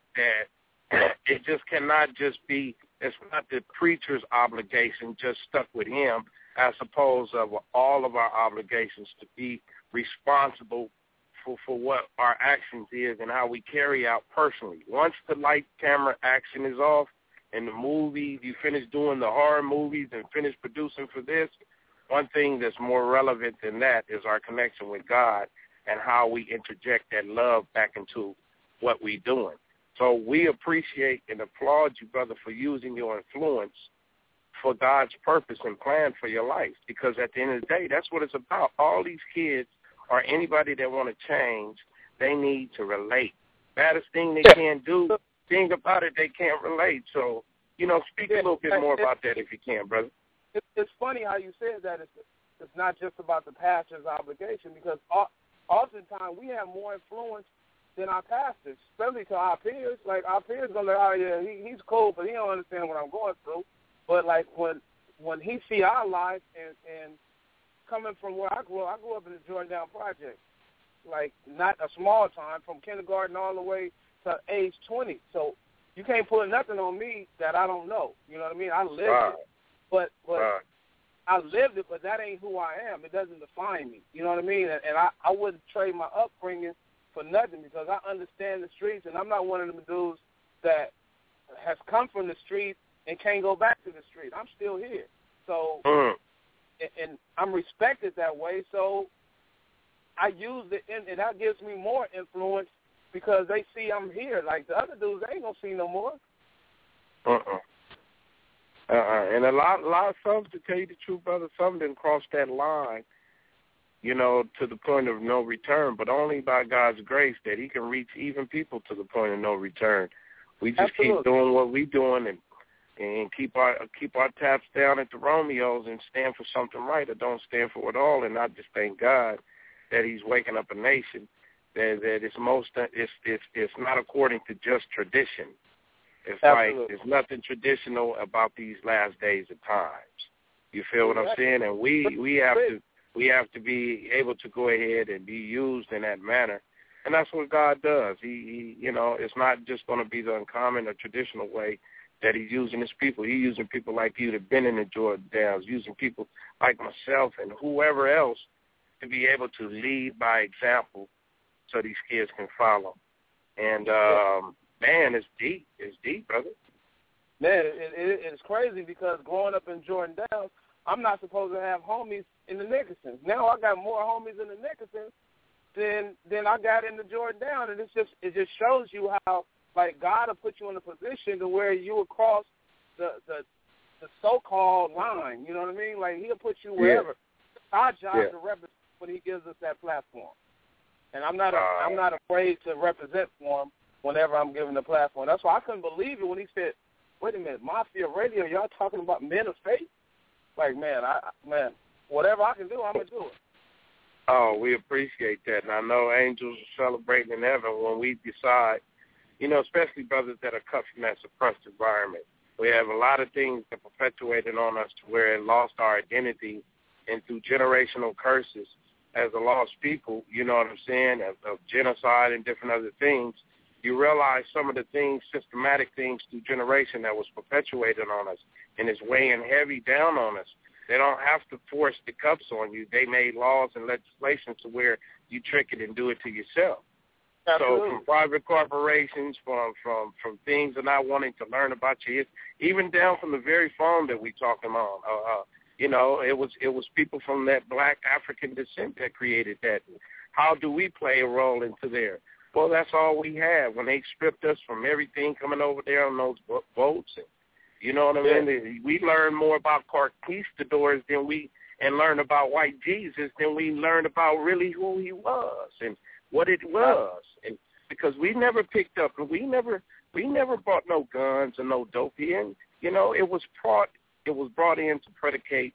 it just cannot just be, it's not the preacher's obligation just stuck with him, as opposed to all of our obligations to be responsible for what our actions is and how we carry out personally. Once the light, camera, action is off and the movie, you finish doing the horror movies and finish producing for this, one thing that's more relevant than that is our connection with God and how we interject that love back into what we're doing. So we appreciate and applaud you, brother, for using your influence for God's purpose and plan for your life, because at the end of the day, that's what it's about. All these kids or anybody that want to change, they need to relate. Baddest thing they can't do, think about it, they can't relate. So, you know, speak a little bit more about that if you can, brother. It's funny how you said that. It's not just about the pastor's obligation, because oftentimes we have more influence than our pastors, especially to our peers. Like, our peers going to be like, oh, yeah, he's cool, but he don't understand what I'm going through. But, like, when he see our life and coming from where I grew up in the Jordan Down Project, like, not a small time, from kindergarten all the way to age 20. So you can't put nothing on me that I don't know. You know what I mean? I lived it. But I lived it, but that ain't who I am. It doesn't define me. You know what I mean? And I wouldn't trade my upbringing for nothing, because I understand the streets, and I'm not one of them dudes that has come from the street and can't go back to the street. I'm still here. So, and I'm respected that way, so I use it, and that gives me more influence, because they see I'm here. Like, the other dudes, they ain't going to see no more. And a lot of some, to tell you the truth, brother, some didn't cross that line, you know, to the point of no return, but only by God's grace that he can reach even people to the point of no return. We just keep doing what we're doing and keep our taps down at the Romeos and stand for something right, or don't stand for it all. And I just thank God that he's waking up a nation that it's not according to just tradition. It's like there's nothing traditional about these last days of times. You feel what I'm saying? And we have to be able to go ahead and be used in that manner. And that's what God does. He you know, it's not just going to be the uncommon or traditional way that he's using his people. He's using people like you that have been in the Jordan Downs, using people like myself and whoever else to be able to lead by example so these kids can follow. And, man, it's deep. It's deep, brother. Man, it's crazy, because growing up in Jordan Downs, I'm not supposed to have homies in the Nickersons. Now I got more homies in the Nickersons than I got in the Jordan Downs, and it just shows you how, like, God will put you in a position to where you will cross the so-called line. You know what I mean? Like, he'll put you wherever. Our job to represent when he gives us that platform, and I'm not afraid to represent for him whenever I'm given the platform. That's why I couldn't believe it when he said, "Wait a minute, Mafia Radio, y'all talking about men of faith?" Like, man, whatever I can do, I'm gonna do it. Oh, we appreciate that, and I know angels are celebrating in heaven when we decide, you know, especially brothers that are cut from that suppressed environment. We have a lot of things that perpetuated on us to where it lost our identity, and through generational curses, as a lost people, you know what I'm saying, of genocide and different other things, you realize some of the things, systematic things through generation that was perpetuated on us and is weighing heavy down on us. They don't have to force the cuffs on you. They made laws and legislation to where you trick it and do it to yourself. Absolutely. So from private corporations, from things of not wanting to learn about you, even down from the very phone that we talking on. You know, it was people from that black African descent that created that. How do we play a role into there? Well, that's all we have. When they stripped us from everything coming over there on those boats, and you know what I mean? We learned more about conquistadors and learned about white Jesus than we learned about really who he was and what it was. And because we never picked up, and we never brought no guns and no dope in. You know, it was brought in to predicate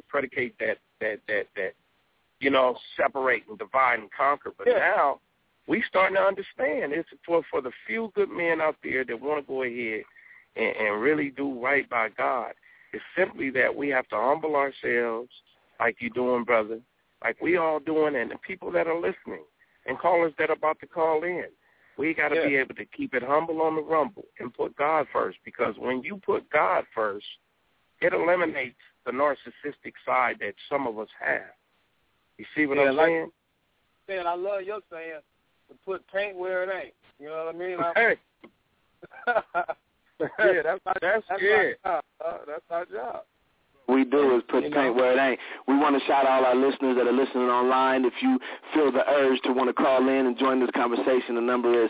that you know, separate and divide and conquer. But now we starting to understand it's for the few good men out there that want to go ahead and really do right by God. It's simply that we have to humble ourselves like you're doing, brother, like we all doing, and the people that are listening and callers that are about to call in. We got to be able to keep it humble on the rumble and put God first, because when you put God first, it eliminates the narcissistic side that some of us have. You see what I'm saying? Man, I love your saying to put paint where it ain't. You know what I mean? Hey. That's good. That's our job. We do is put paint where it ain't. We want to shout out all our listeners that are listening online. If you feel the urge to want to call in and join this conversation, the number is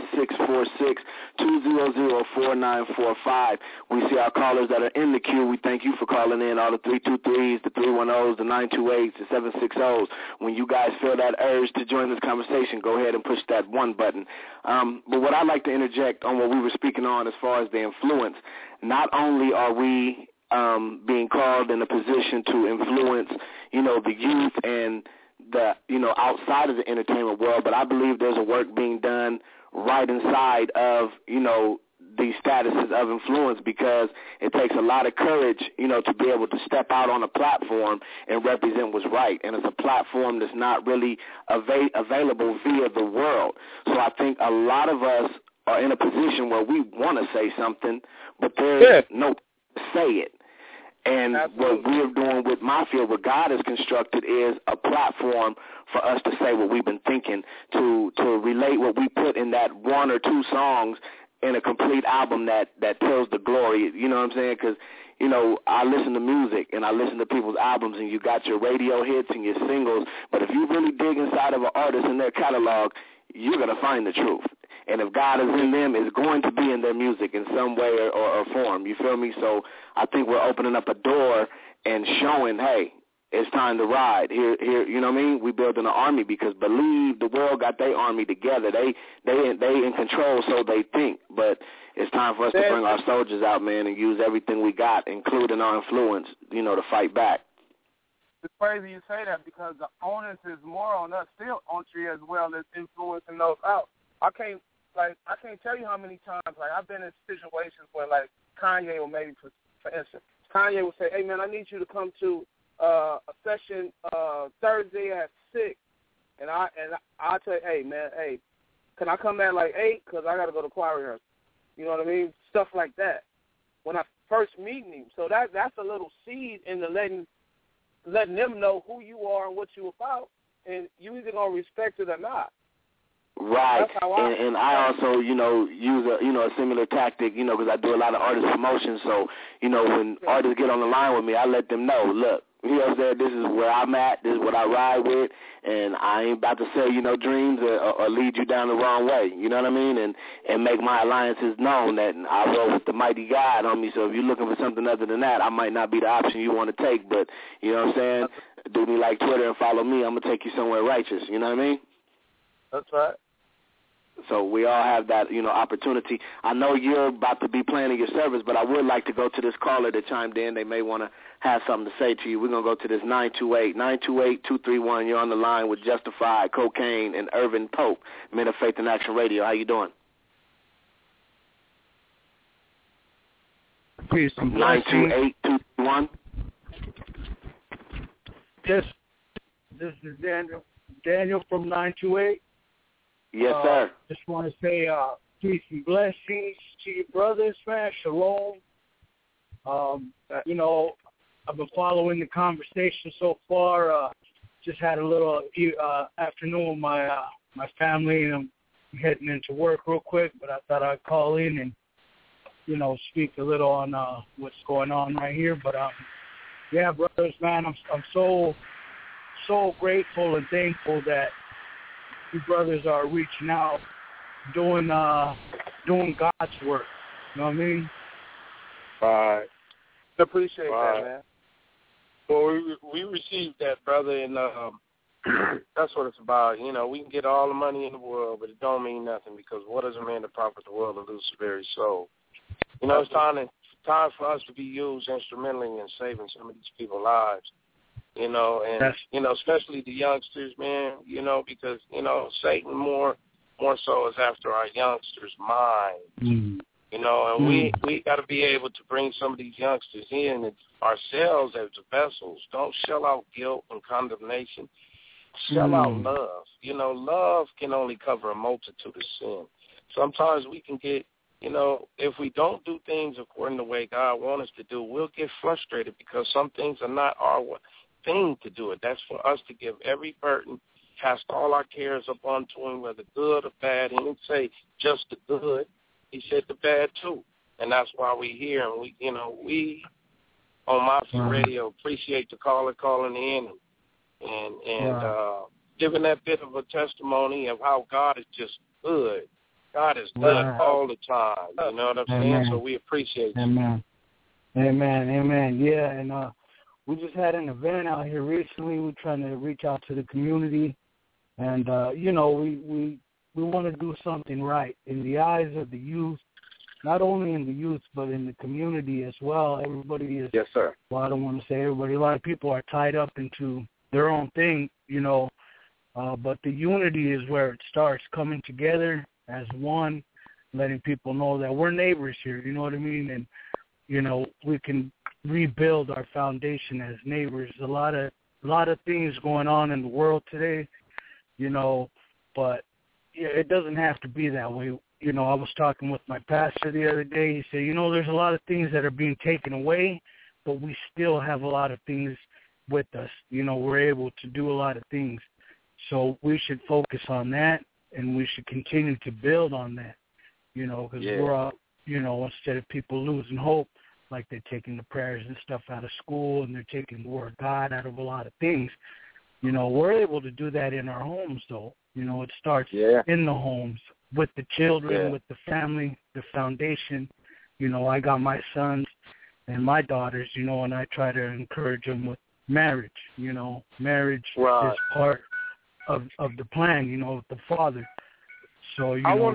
646-200-4945. We see our callers that are in the queue. We thank you for calling in, all the 323s, the 310s, the 928s, the 760s. When you guys feel that urge to join this conversation, go ahead and push that one button. But what I'd like to interject on what we were speaking on as far as the influence, not only are we being called in a position to influence, you know, the youth and the, you know, outside of the entertainment world, but I believe there's a work being done right inside of, you know, these statuses of influence, because it takes a lot of courage, you know, to be able to step out on a platform and represent what's right. And it's a platform that's not really available via the world. So I think a lot of us are in a position where we want to say something, but there's no say it. And what we're doing with my field, what God has constructed, is a platform for us to say what we've been thinking, to relate what we put in that one or two songs in a complete album that tells the glory. You know what I'm saying? Because, you know, I listen to music and I listen to people's albums, and you got your radio hits and your singles, but if you really dig inside of an artist and their catalog, you're going to find the truth. And if God is in them, it's going to be in their music in some way or form. You feel me? So I think we're opening up a door and showing, hey, it's time to ride. Here, you know what I mean? We building an army, because believe the world got their army together. They in control, so they think. But it's time for us to bring our soldiers out, man, and use everything we got, including our influence, you know, to fight back. It's crazy you say that, because the onus is more on us still, Entree, as well as influencing those out. I can't tell you how many times, like, I've been in situations where, like, Kanye, or maybe for instance, Kanye would say, hey, man, I need you to come to a session Thursday at 6, and I'll tell you, hey, man, hey, can I come at like 8, because I got to go to choir rehearsal. You know what I mean? Stuff like that. When I first meeting him. So that's a little seed in the letting them know who you are and what you're about, and you either going to respect it or not. Right, and I also, you know, use a similar tactic, you know, because I do a lot of artist promotion. So, you know, when artists get on the line with me, I let them know, look, you know, this is where I'm at, this is what I ride with, and I ain't about to sell you no dreams or lead you down the wrong way. You know what I mean? And make my alliances known that I roll with the mighty God on me. So if you're looking for something other than that, I might not be the option you want to take. But you know what I'm saying? Do me like Twitter and follow me. I'm gonna take you somewhere righteous. You know what I mean? That's right. So we all have that, you know, opportunity. I know you're about to be planning your service, but I would like to go to this caller that chimed in. They may want to have something to say to you. We're going to go to this 928-231. You're on the line with Justified, Cocaine, and Irvin Pope, Men of Faith in Action Radio. How you doing? Peace and blessings. 928-231. Yes, this is Daniel. Daniel from 928. Yes, sir. Just want to say peace and blessings to your brothers, man. Shalom. You know, I've been following the conversation so far. Just had a little afternoon with my family, and I'm heading into work real quick, but I thought I'd call in and, you know, speak a little on what's going on right here. But, yeah, brothers, man, I'm so grateful and thankful that you brothers are reaching out, doing God's work. You know what I mean? Right. Appreciate that, man. Well, we received that, brother, and that's what it's about. You know, we can get all the money in the world, but it don't mean nothing, because what is a man to profit the world and lose his very soul? You know, it's time for us to be used instrumentally in saving some of these people's lives. You know, and you know, especially the youngsters, man. You know, because you know, Satan more so is after our youngsters' minds. Mm-hmm. You know, and we got to be able to bring some of these youngsters in ourselves as vessels. Don't shell out guilt and condemnation. Shell out love. You know, love can only cover a multitude of sin. Sometimes we can get, you know, if we don't do things according to the way God wants us to do, we'll get frustrated because some things are not our thing to do it. That's for us to give every burden, cast all our cares upon Him, whether good or bad. He didn't say just the good. He said the bad too, and that's why we're here. And we on Mafia Radio appreciate the caller calling in and giving that bit of a testimony of how God is just good. God is good all the time. You know what I'm saying? So we appreciate you. Amen. Yeah, and we just had an event out here recently. We're trying to reach out to the community, and you know, we want to do something right in the eyes of the youth, not only in the youth, but in the community as well. Everybody is, yes, sir. Well, I don't want to say everybody. A lot of people are tied up into their own thing, you know, but the unity is where it starts, coming together as one, letting people know that we're neighbors here, you know what I mean? And, you know, we can rebuild our foundation as neighbors. A lot of things going on in the world today, you know, but yeah, it doesn't have to be that way. You know, I was talking with my pastor the other day. He said, you know, there's a lot of things that are being taken away, but we still have a lot of things with us. You know, we're able to do a lot of things. So we should focus on that, and we should continue to build on that, you know, because we're all, you know, instead of people losing hope, like they're taking the prayers and stuff out of school and they're taking the word of God out of a lot of things, you know, we're able to do that in our homes, though. You know, it starts in the homes with the children, with the family, the foundation. You know, I got my sons and my daughters, you know, and I try to encourage them with marriage. You know, marriage is part of the plan, you know, with the father. So, you I know, want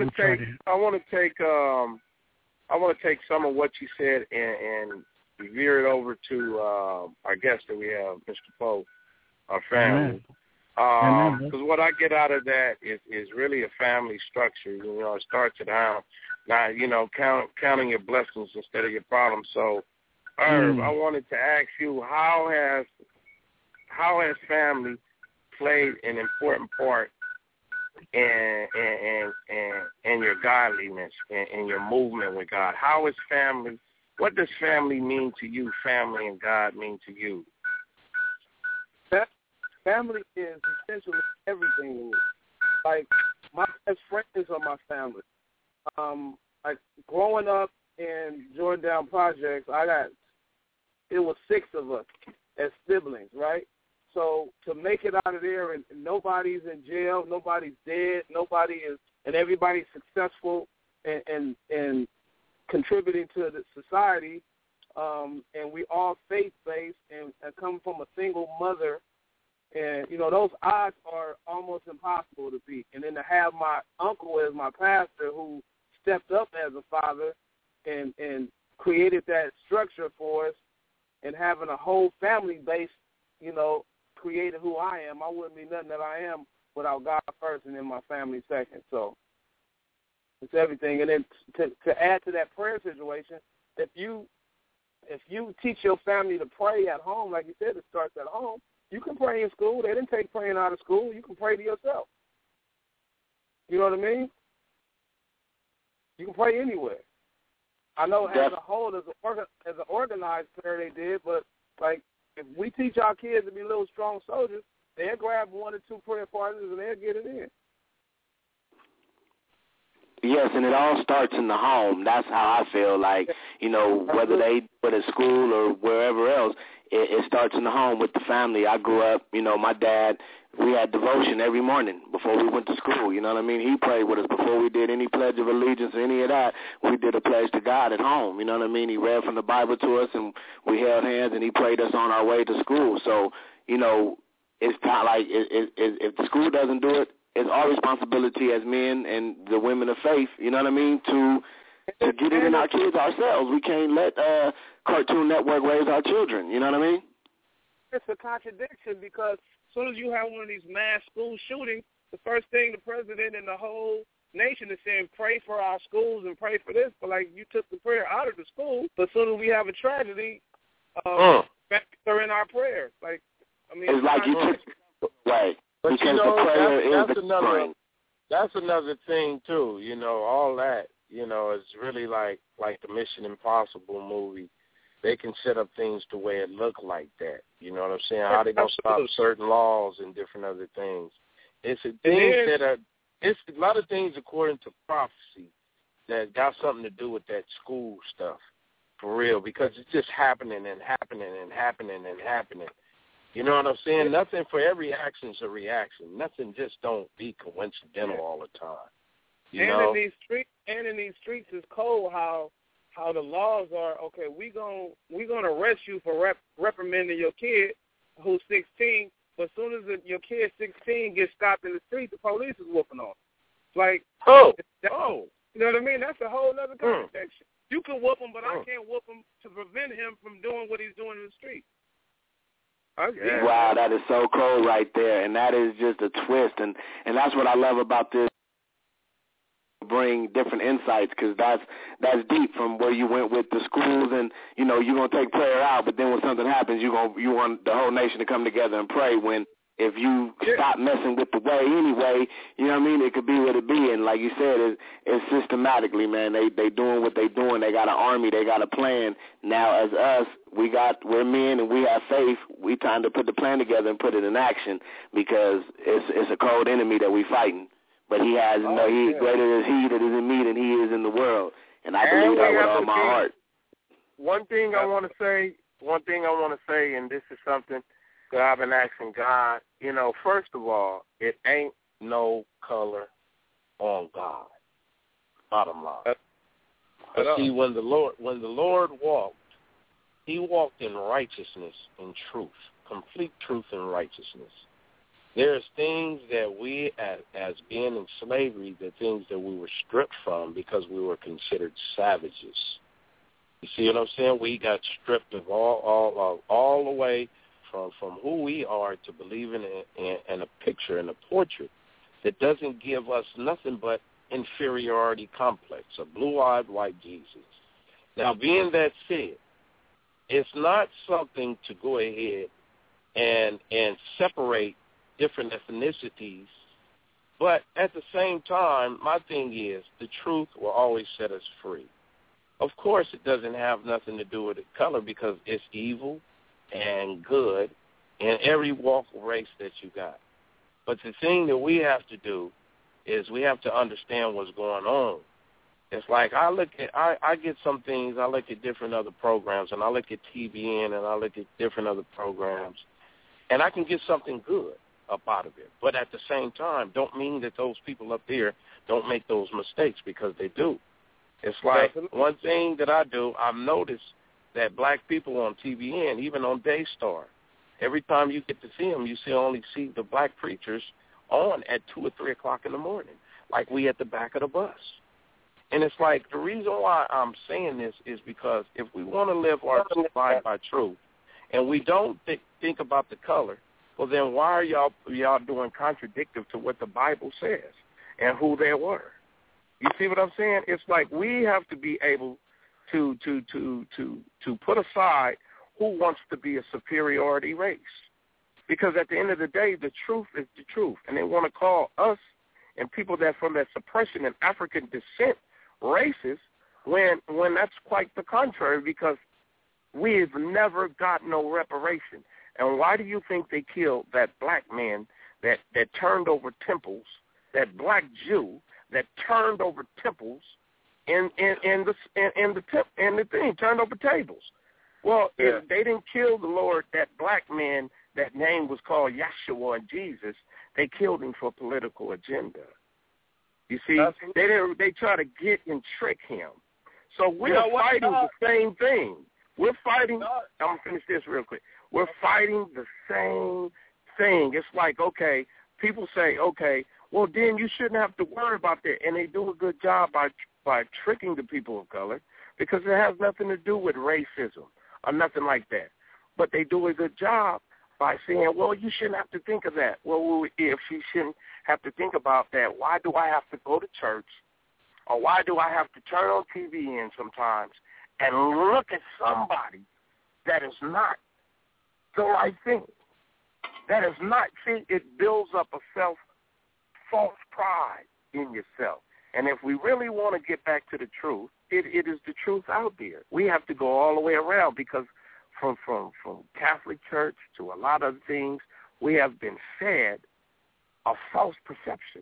to take some of what you said and veer it over to our guest that we have, Mr. Poe, our family. Because what I get out of that is really a family structure. You know, it starts at home. Now, you know, counting your blessings instead of your problems. So, Irv, I wanted to ask you, how has family played an important part in your godliness and your movement with God? How is family? What does family mean to you? Family and God mean to you? Family is essentially everything to me. Like, my best friends are my family. Like, growing up in Jordan Projects, it was 6 of us as siblings, right? So to make it out of there and nobody's in jail, nobody's dead, and everybody's successful and contributing to the society, and we all faith-based and come from a single mother. And, you know, those odds are almost impossible to beat. And then to have my uncle as my pastor who stepped up as a father and created that structure for us, and having a whole family base, you know, created who I am. I wouldn't be nothing that I am without God first and then my family second. So it's everything. And then to add to that prayer situation, if you teach your family to pray at home, like you said, it starts at home. You can pray in school. They didn't take praying out of school. You can pray to yourself. You know what I mean? You can pray anywhere. I know as a whole, as an organized prayer they did, but, like, if we teach our kids to be little strong soldiers, they'll grab 1 or 2 prayer partners and they'll get it in. Yes, and it all starts in the home. That's how I feel. Like, you know, whether they do it at school or wherever else, it starts in the home with the family. I grew up, you know, my dad, we had devotion every morning before we went to school. You know what I mean? He prayed with us before we did any Pledge of Allegiance or any of that. We did a pledge to God at home. You know what I mean? He read from the Bible to us, and we held hands, and he prayed us on our way to school. So, you know, it's not like if the school doesn't do it, it's our responsibility as men and the women of faith, you know what I mean, to get it in our kids ourselves. We can't let Cartoon Network raise our children, you know what I mean? It's a contradiction because as soon as you have one of these mass school shootings, the first thing the president and the whole nation is saying, pray for our schools and pray for this. But, like, you took the prayer out of the school, but as soon as we have a tragedy, they're in our prayers. Like, I mean, it's like you took it away. But because you know, the prayer that's another thing too. You know, all that, you know, is really like the Mission Impossible movie. They can set up things the way it look like that. You know what I'm saying? How they gonna stop certain laws and different other things. It's a lot of things according to prophecy that got something to do with that school stuff for real, because it's just happening and happening and happening and happening. You know what I'm saying? Nothing for every action is a reaction. Nothing just don't be coincidental all the time. In these streets, it's cold how the laws are. Okay, we gonna arrest you for reprimanding your kid who's 16. But as soon as your kid 16 gets stopped in the street, the police is whooping on him. Like, you know what I mean? That's a whole other contradiction. You can whoop him, but I can't whoop him to prevent him from doing what he's doing in the street. Yeah. Wow, that is so cold right there, and that is just a twist, and that's what I love about this. Bring different insights, because that's deep from where you went with the schools, and you know you're gonna take prayer out, but then when something happens, you want the whole nation to come together and pray. When if you stop messing with the way anyway, you know what I mean, it could be what it be. And like you said, it's systematically, man. They doing what they doing. They got an army. They got a plan. Now as us, we're men and we have faith. We time to put the plan together and put it in action, because it's a cold enemy that we fighting. But he has greater is he that is in me than he is in the world. And I believe that with all my heart. One thing I want to say, and this is something that I've been asking God, you know, first of all, it ain't no color on God. Bottom line. But see, when the Lord walked, he walked in righteousness and truth, complete truth and righteousness. There's things that we, as being in slavery, the things that we were stripped from because we were considered savages. You see what I'm saying? We got stripped of all the way from who we are to believing in a picture, in a portrait that doesn't give us nothing but inferiority complex, a blue-eyed white Jesus. Now, being that said, it's not something to go ahead and separate different ethnicities, but at the same time, my thing is the truth will always set us free. Of course, it doesn't have nothing to do with the color, because it's evil and good in every walk of race that you got. But the thing that we have to do is we have to understand what's going on. It's like I get some things, I look at different other programs, and I look at TBN, and I look at different other programs, and I can get something good up out of it. But at the same time, don't mean that those people up there don't make those mistakes, because they do. It's like one thing that I do, I've noticed that black people on TBN, even on Daystar, every time you get to see them, you only see the black preachers on at 2 or 3 o'clock in the morning, like we at the back of the bus. And it's like the reason why I'm saying this is because if we want to live our life by truth and we don't think about the color, well, then why are y'all doing contradictive to what the Bible says and who they were? You see what I'm saying? It's like we have to be able to put aside who wants to be a superiority race. Because at the end of the day, the truth is the truth. And they want to call us and people that from that suppression and African descent racist when that's quite the contrary, because we've never got no reparation. And why do you think they killed that black man that turned over temples, that black Jew that turned over temples in the thing, turned over tables? Well, if they didn't kill the Lord, that black man, that name was called Yahshua and Jesus, they killed him for political agenda. You see, they try to get and trick him. So we're fighting the same thing. We're fighting. I'm going to finish this real quick. We're fighting the same thing. It's like, okay, people say, okay, well, then you shouldn't have to worry about that. And they do a good job by tricking the people of color, because it has nothing to do with racism or nothing like that. But they do a good job by saying, well, you shouldn't have to think of that. Well, if you shouldn't have to think about that, why do I have to go to church? Or why do I have to turn on TV in sometimes and look at somebody that is not the right thing? That is not, see, it builds up a false pride in yourself. And if we really want to get back to the truth, it is the truth out there. We have to go all the way around, because from Catholic Church to a lot of things, we have been fed a false perception.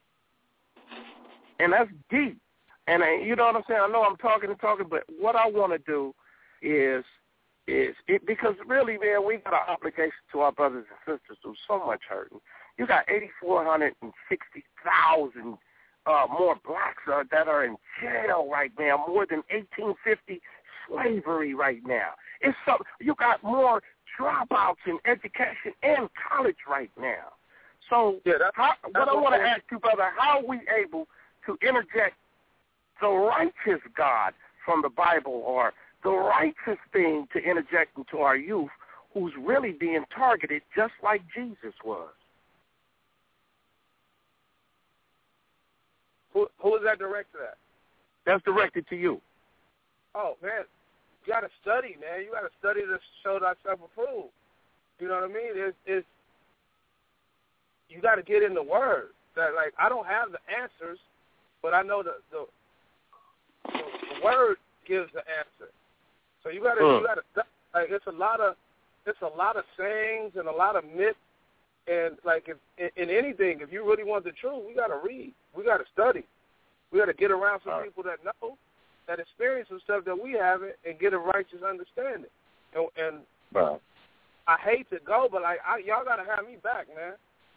And that's deep. And you know what I'm saying? I know I'm talking, but what I want to do is because really, man, we got an obligation to our brothers and sisters who's so much hurting. You got 8,460,000 more blacks that are in jail right now, more than 1850 slavery right now. It's something. You got more dropouts in education and college right now. So what I want to ask you, brother, how are we able to interject the righteous God from the Bible, or the righteous thing to interject into our youth who's really being targeted just like Jesus was? Who is that directed at? That's directed to you. Oh, man, you got to study, man. You got to study to show thyself approved. You know what I mean? It's you got to get in the Word. That, like, I don't have the answers, but I know the Word gives the answer. So you got to study. Like, it's a lot of sayings and a lot of myths. And, like, if in anything, if you really want the truth, we got to read. We got to study. We got to get around some people that know, that experience some stuff that we haven't, and get a righteous understanding. And I hate to go, but like y'all got to have me back, man.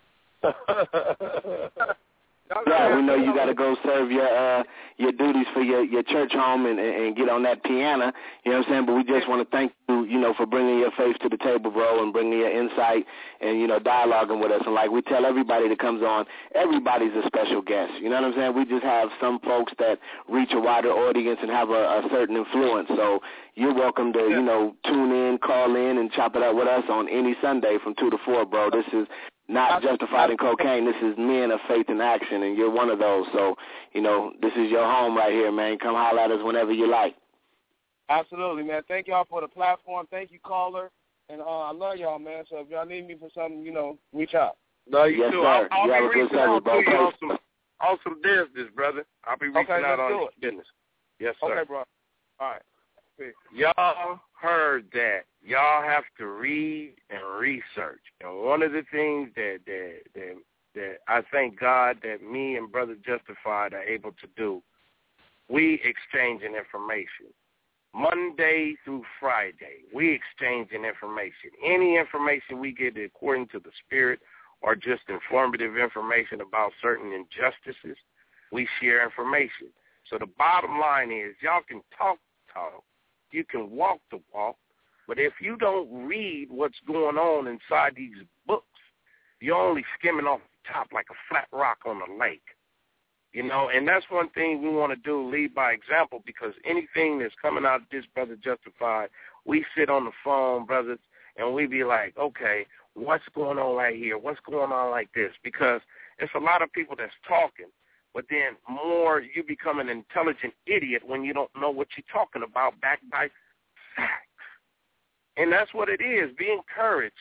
Yeah, we know you got to go serve your duties for your church home and get on that piano. You know what I'm saying? But we just want to thank you, you know, for bringing your faith to the table, bro, and bringing your insight and, you know, dialoguing with us. And like we tell everybody that comes on, everybody's a special guest. You know what I'm saying? We just have some folks that reach a wider audience and have a certain influence. So you're welcome to, you know, tune in, call in, and chop it up with us on any Sunday from 2 to 4, bro. This is not Justified in Cocaine. This is Men of Faith in Action, and you're one of those. So, you know, this is your home right here, man. Come holler at us whenever you like. Absolutely, man. Thank y'all for the platform. Thank you, caller. And I love y'all, man. So if y'all need me for something, you know, reach out. No, you yes, too. Sir. I'll you be have a good reaching service, out bro. to you on some business, brother. I'll be reaching out on your business. Yes, sir. Okay, bro. All right. Peace. Y'all heard that. Y'all have to read and research. And one of the things that I thank God that me and Brother Justified are able to do, we exchanging information. Monday through Friday, we exchanging information. Any information we get according to the Spirit or just informative information about certain injustices, we share information. So the bottom line is y'all can talk, you can walk the walk, but if you don't read what's going on inside these books, you're only skimming off the top like a flat rock on a lake. You know, and that's one thing we want to do, lead by example, because anything that's coming out of this, Brother Justified, we sit on the phone, brothers, and we be like, okay, what's going on right here? What's going on like this? Because it's a lot of people that's talking, but then more you become an intelligent idiot when you don't know what you're talking about backed by facts. And that's what it is. Be encouraged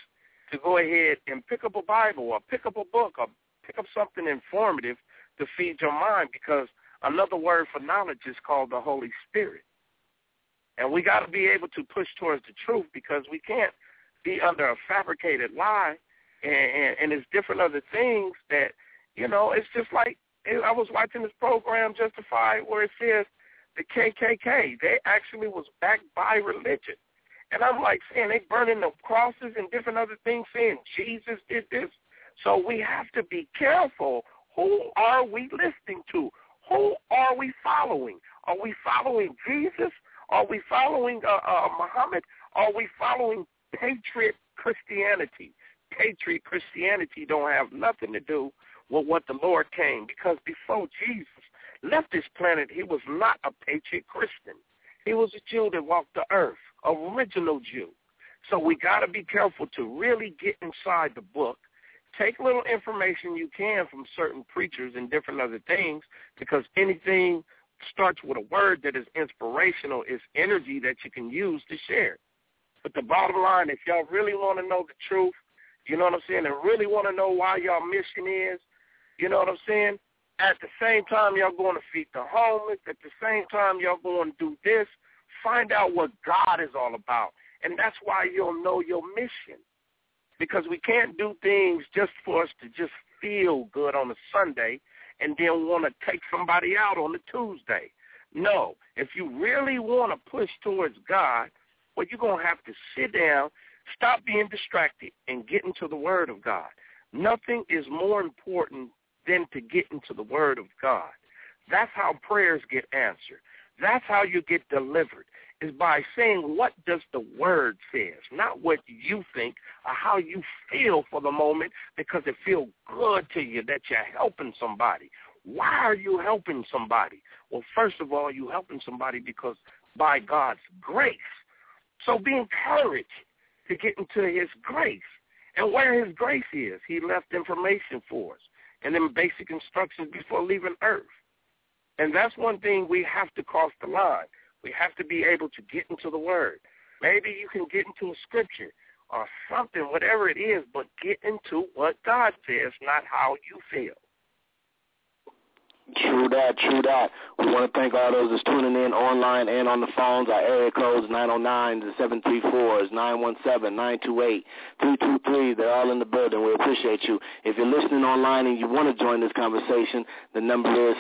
to go ahead and pick up a Bible or pick up a book or pick up something informative to feed your mind, because another word for knowledge is called the Holy Spirit. And we got to be able to push towards the truth, because we can't be under a fabricated lie, and it's different other things that, you know, it's just like I was watching this program, Justified, where it says the KKK, they actually was backed by religion. And I'm like saying they burning the crosses and different other things, saying Jesus did this. So we have to be careful. Who are we listening to? Who are we following? Are we following Jesus? Are we following Muhammad? Are we following Patriot Christianity? Patriot Christianity don't have nothing to do with what the Lord came, because before Jesus left this planet, he was not a Patriot Christian. He was a Jew that walked the earth, an original Jew. So we got to be careful to really get inside the book. Take little information you can from certain preachers and different other things, because anything starts with a word that is inspirational, is energy that you can use to share. But the bottom line, if y'all really want to know the truth, you know what I'm saying, and really want to know why y'all mission is, you know what I'm saying, at the same time y'all going to feed the homeless, at the same time y'all going to do this, find out what God is all about. And that's why you'll know your mission. Because we can't do things just for us to just feel good on a Sunday and then want to take somebody out on a Tuesday. No, if you really want to push towards God, well, you're going to have to sit down, stop being distracted, and get into the Word of God. Nothing is more important than to get into the Word of God. That's how prayers get answered. That's how you get delivered, is by saying what does the Word says, not what you think or how you feel for the moment, because it feels good to you that you're helping somebody. Why are you helping somebody? Well, first of all, you're helping somebody because by God's grace. So be encouraged to get into his grace. And where his grace is, he left information for us and then basic instructions before leaving earth. And that's one thing we have to cross the line. We have to be able to get into the Word. Maybe you can get into a scripture or something, whatever it is, but get into what God says, not how you feel. True that, true that. We want to thank all those that's tuning in online and on the phones. Our area codes 909-734s, 917-928-323. They're all in the building. We appreciate you. If you're listening online and you want to join this conversation, the number is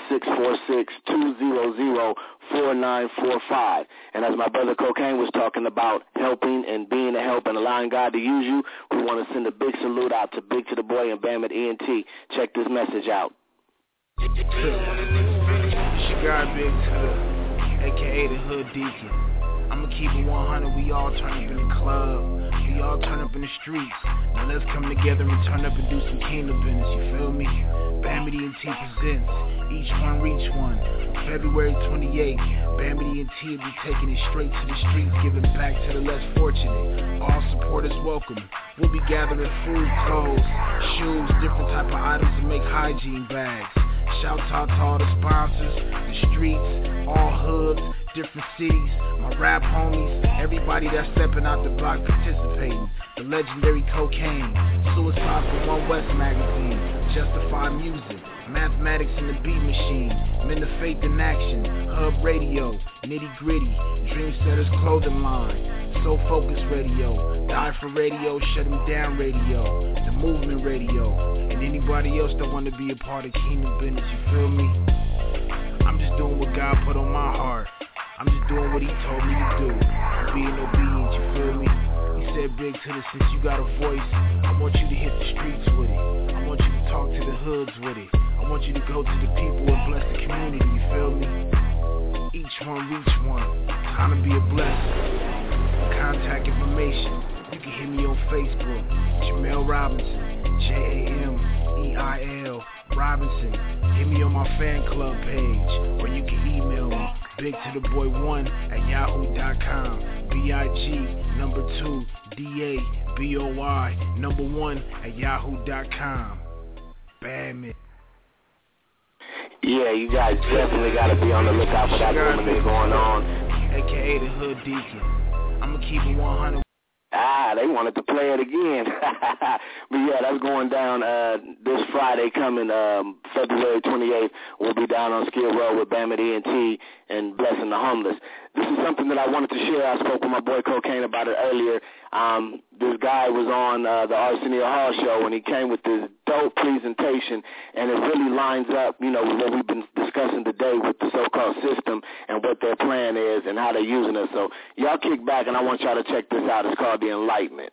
646-200-4945. And as my brother Cocaine was talking about helping and being a help and allowing God to use you, we want to send a big salute out to Big to the Boy and Bam at ENT. Check this message out. It's your guy Big to the, a.k.a. the Hood Deacon. I'ma keep it 100, we all turn up in the club, we all turn up in the streets. Now let's come together and turn up and do some kingdom business, you feel me? Bamity and T presents Each One Reach One. On February 28th, Bamity and T will be taking it straight to the streets, giving back to the less fortunate. All supporters welcome. We'll be gathering food, clothes, shoes, different type of items to make hygiene bags. Shout out to all the sponsors, the streets, all hoods, different cities, my rap homies, everybody that's stepping out the block participating. The legendary Cocaine, Suicide for One West magazine, Justified Music, Mathematics in the Beat Machine, Men of Faith in Action, Hub Radio, Nitty Gritty, Dreamsetters Clothing Line, So Focus Radio, Die for Radio, Shut 'Em Down Radio, The Movement Radio, and anybody else that want to be a part of Kingdom Business, you feel me? I'm just doing what God put on my heart. I'm just doing what he told me to do. I'm being obedient, you feel me? He said, Big to the, since you got a voice, I want you to hit the streets with it. I want you to talk to the hoods with it. I want you to go to the people and bless the community, you feel me? Each one reach one. Time to be a blessing. Contact information. You can hit me on Facebook, Jamel Robinson, Jameil Robinson. Hit me on my fan club page, or you can email me, bigtotheboy1@yahoo.com, BIG2DABOY1@yahoo.com. Bam it. Yeah, you guys definitely got to be on the lookout for that movement that's going on. A.k.a. the Hood Deacon. I'ma keep it 100. They wanted to play it again. But yeah, that's going down this Friday coming, February 28th. We'll be down on Skid Row with Bam at ENT and Blessing the Homeless. This is something that I wanted to share. I spoke with my boy Cocaine about it earlier. This guy was on the Arsenio Hall show, and he came with this dope presentation, and it really lines up, with what we've been discussing today with the so-called system and what their plan is and how they're using it. So y'all kick back, and I want y'all to check this out. It's called The Enlightenment.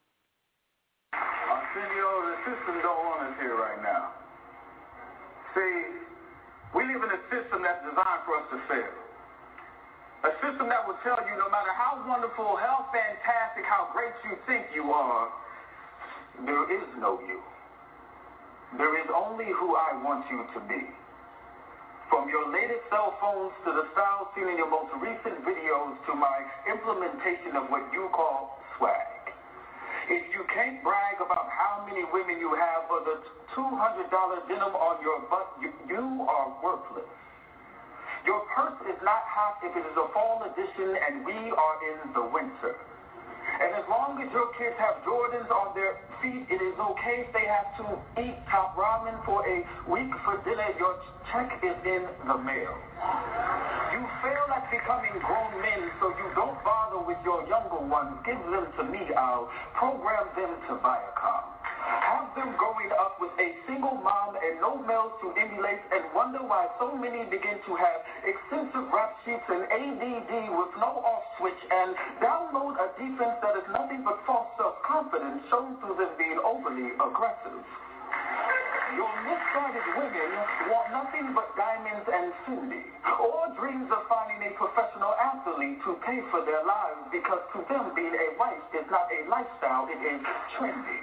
Arsenio, the system don't want us here right now. See, we live in a system that's designed for us to fail. A system that will tell you no matter how wonderful, how fantastic, how great you think you are, there is no you. There is only who I want you to be. From your latest cell phones to the style seen in your most recent videos to my implementation of what you call swag. If you can't brag about how many women you have or the $200 denim on your butt, you are worthless. Your purse is not hot if it is a fall edition and we are in the winter. And as long as your kids have Jordans on their feet, it is okay if they have to eat top ramen for a week for dinner. Your check is in the mail. You fail at becoming grown men, so you don't bother with your younger ones. Give them to me. I'll program them to Viacom. Have them growing up with a single mom and no males to emulate and wonder why so many begin to have extensive rap sheets and ADD with no off switch and download a defense that is nothing but false self-confidence shown through them being overly aggressive. Your misguided women want nothing but diamonds and Cindy, or dreams of finding a professional athlete to pay for their lives because to them being a wife is not a lifestyle, it is trendy.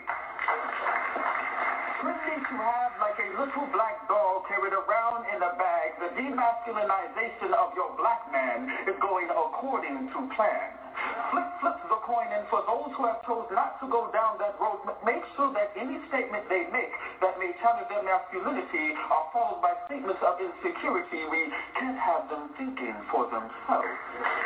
Trendy to have like a little black doll carried around in a bag, the demasculinization of your black man is going according to plan. Flip the coin, and for those who have chosen not to go down that road, make sure that any statement they make that may challenge their masculinity are followed by statements of insecurity. We can't have them thinking for themselves.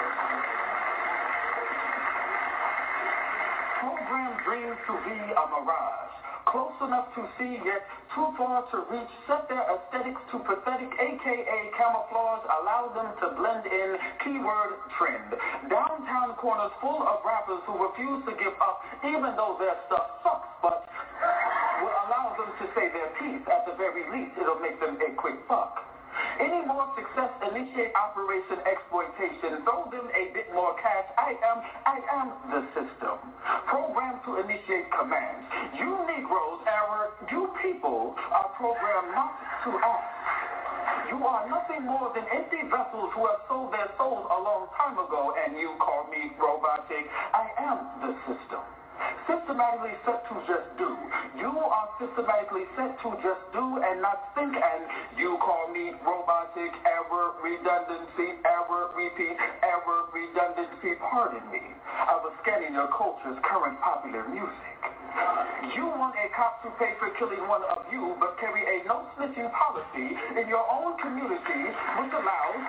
Program dreams to be a mirage. Close enough to see, yet too far to reach. Set their aesthetics to pathetic, a.k.a. camouflage. Allow them to blend in. Keyword trend. Downtown corners full of rappers who refuse to give up, even though their stuff sucks, but will allow them to say their piece. At the very least, it'll make them a quick buck. Any more success, initiate Operation Exploitation. Throw them a bit more cash. I am the system. Programmed to initiate commands. You Negroes, you people are programmed not to act. You are nothing more than empty vessels who have sold their souls a long time ago, and you call me robotic. I am the system. Systematically set to just do. You are systematically set to just do and not think, and you call me robotic, error, redundancy, error, repeat, error, redundancy. Pardon me. I was scanning your culture's current popular music. You want a cop to pay for killing one of you, but carry a no-snitching policy in your own community, which allows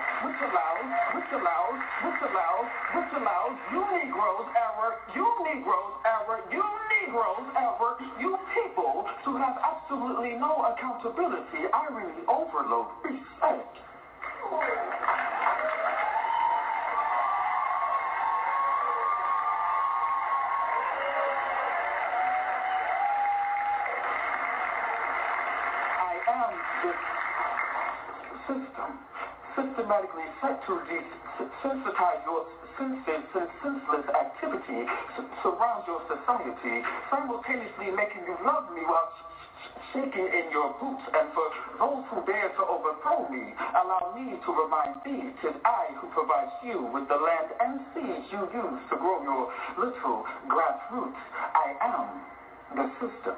you Negroes, you people to have absolutely no accountability. Irony, overload, reset. System, systematically set to desensitize your senses and senseless activity, surround your society, simultaneously making you love me while shaking in your boots. And for those who dare to overthrow me, allow me to remind thee, 'tis I who provides you with the land and seeds you use to grow your literal grassroots. I am the system.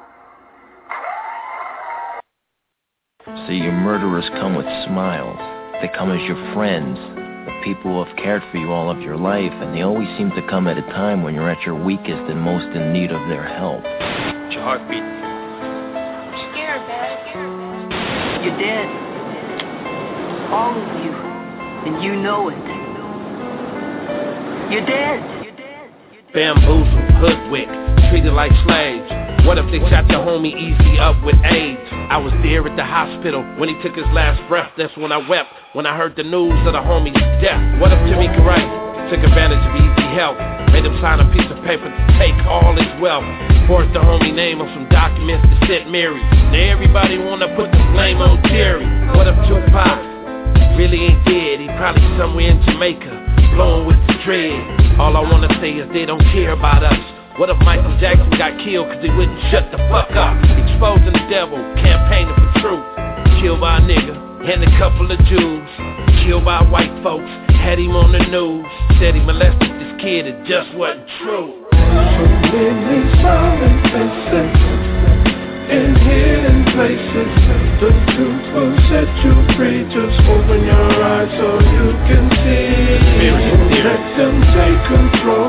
See, your murderers come with smiles. They come as your friends, the people who have cared for you all of your life, and they always seem to come at a time when you're at your weakest and most in need of their help. Your heartbeat. I'm scared, man. You're dead. All of you. And you know it. You're dead. bamboozled, hoodwinked, treated like slaves. What if they shot the homie Easy up with AIDS? I was there at the hospital when he took his last breath. That's when I wept, when I heard the news of the homie's death. What if Tamika Wright took advantage of Easy Help, made him sign a piece of paper to take all his wealth, forged the homie name on some documents to St. Mary's? Now everybody wanna put the blame on Jerry. What if Tupac really ain't dead? He probably somewhere in Jamaica, blowing with the dread. All I wanna say is they don't care about us. What if Michael Jackson got killed cause he wouldn't shut the fuck up? Exposing the devil, campaigning for truth. Killed by a nigga and a couple of Jews. Killed by white folks, had him on the news. Said he molested this kid, it just wasn't true. So many silent faces in hidden places. The truth will set you free. Just open your eyes so you can see. Let them take control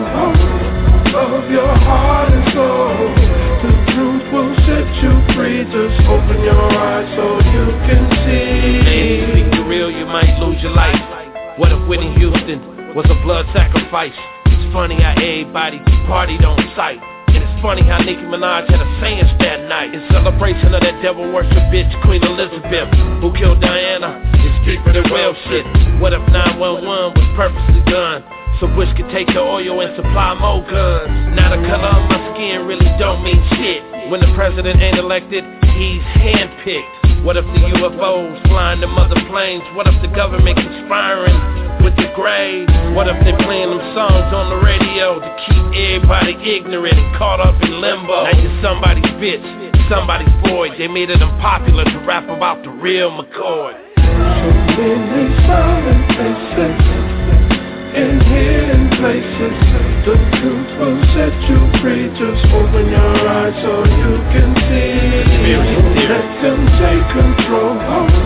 of your heart and soul. The truth will set you free. Just open your eyes so you can see. Man, if you think you're real, you might lose your life. What if Whitney Houston was a blood sacrifice? It's funny how everybody partied on sight. And it's funny how Nicki Minaj had a saying that night in celebration of that devil worship bitch Queen Elizabeth, who killed Diana. It's deeper than whale shit. What if 911 was purposely done so Bush could take the oil and supply more guns? Now the color of my skin really don't mean shit. When the president ain't elected, he's handpicked. What if the UFOs flying them other planes? What if the government conspiring with the grave? What if they playing them songs on the radio to keep everybody ignorant and caught up in limbo? Now you're somebody's bitch, somebody's boy. They made it unpopular to rap about the real McCoy. So many silent faces in hidden places. The truth will set you free. Just open your eyes so you can see. Let them take control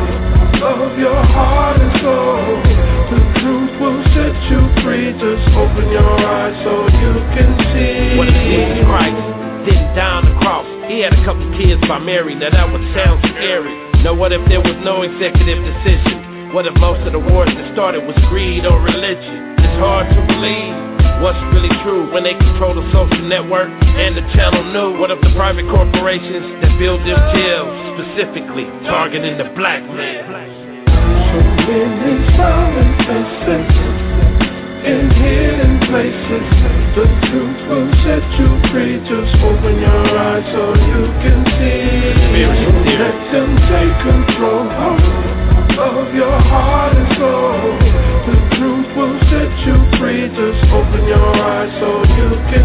of your heart and soul. The truth will set you free. Just open your eyes so you can see. What if Jesus Christ didn't die on the cross? He had a couple kids by Mary. Now that would sound scary. Now what if there was no executive decision? What if most of the wars that started was greed or religion? It's hard to believe what's really true when they control the social network and the channel news. What if the private corporations that build them jails specifically targeting the black man? So many silent faces in hidden places. The truth will set you free. Just open your eyes so you can see. Let them take control of your heart and soul. The truth will set you free. Just open your eyes so you can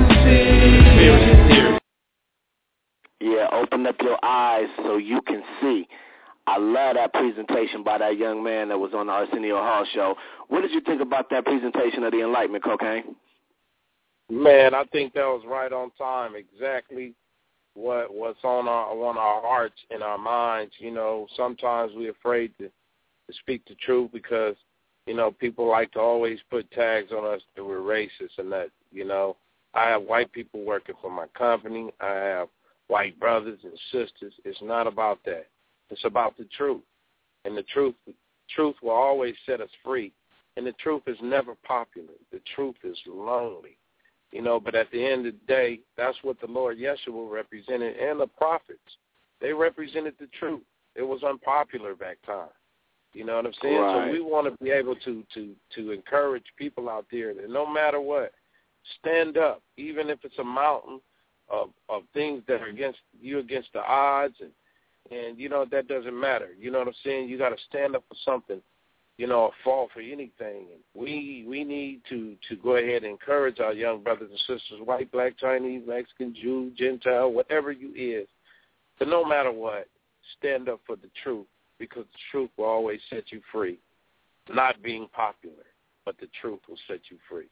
see. Yeah, open up your eyes so you can see. I love that presentation by that young man that was on the Arsenio Hall show. What did you think about that presentation of the Enlightenment, Cocaine? Man, I think that was right on time. Exactly what's on our hearts and our minds. You know, sometimes we're afraid to speak the truth because, you know, people like to always put tags on us that we're racist and that, you know. I have white people working for my company. I have white brothers and sisters. It's not about that. It's about the truth. And the truth will always set us free. And the truth is never popular. The truth is lonely. You know, but at the end of the day, that's what the Lord Yeshua represented and the prophets. They represented the truth. It was unpopular back then. You know what I'm saying? Right. So we want to be able to encourage people out there that no matter what, stand up, even if it's a mountain of things that are against the odds, and you know, that doesn't matter. You know what I'm saying? You got to stand up for something, you know, or fall for anything. And we need to go ahead and encourage our young brothers and sisters, white, black, Chinese, Mexican, Jew, Gentile, whatever you is, but no matter what, stand up for the truth, because the truth will always set you free. Not being popular, but the truth will set you free.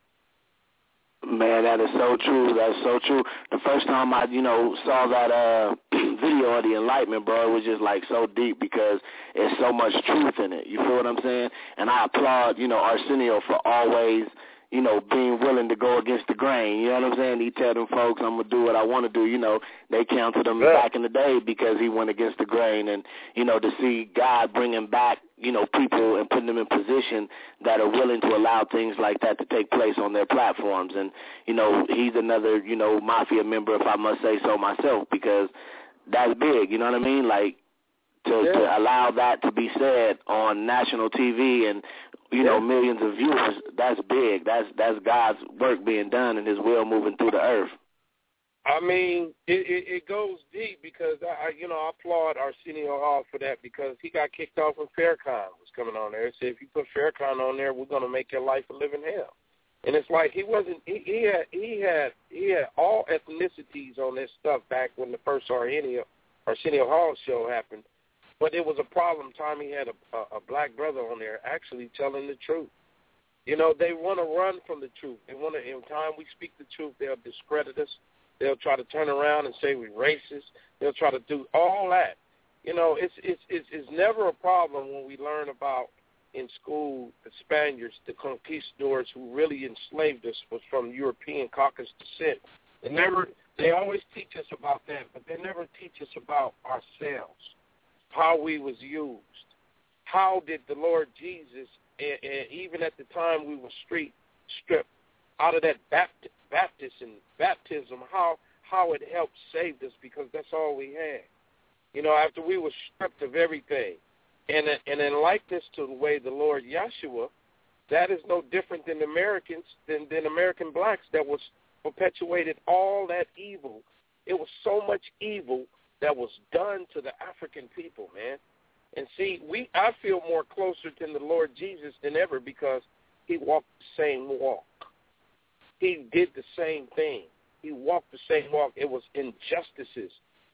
Man, that is so true. That's so true. The first time I, saw that video of the Enlightenment, bro, it was just like so deep because there's so much truth in it. You feel what I'm saying? And I applaud, Arsenio for always, being willing to go against the grain. You know what I'm saying? He tell them folks, I'm going to do what I want to do. They counted him back in the day because he went against the grain. And, to see God bringing back, people and putting them in position that are willing to allow things like that to take place on their platforms. And, he's another, mafia member, if I must say so myself, because that's big, you know what I mean? Like, to allow that to be said on national TV and, millions of viewers, that's big. That's God's work being done and his will moving through the earth. I mean, it goes deep because, I applaud Arsenio Hall for that because he got kicked off when Farrakhan was coming on there. He said, if you put Farrakhan on there, we're going to make your life a living hell. And it's like he had all ethnicities on this stuff back when the first Arsenio Hall show happened. But it was a problem time he had a black brother on there actually telling the truth. They want to run from the truth. They want to, in time we speak the truth, they'll discredit us. They'll try to turn around and say we're racist. They'll try to do all that. It's never a problem when we learn about in school the Spaniards, the conquistadors who really enslaved us was from European Caucasus descent. They always teach us about that, but they never teach us about ourselves, how we was used. How did the Lord Jesus, and even at the time we were stripped out of that baptism, how it helped save us because that's all we had. After we were stripped of everything. And in likeness to the way the Lord Yeshua, that is no different than Americans, than American blacks that was perpetuated all that evil. It was so much evil that was done to the African people, man. And see, I feel more closer to the Lord Jesus than ever because he walked the same walk. He did the same thing. He walked the same walk. It was injustices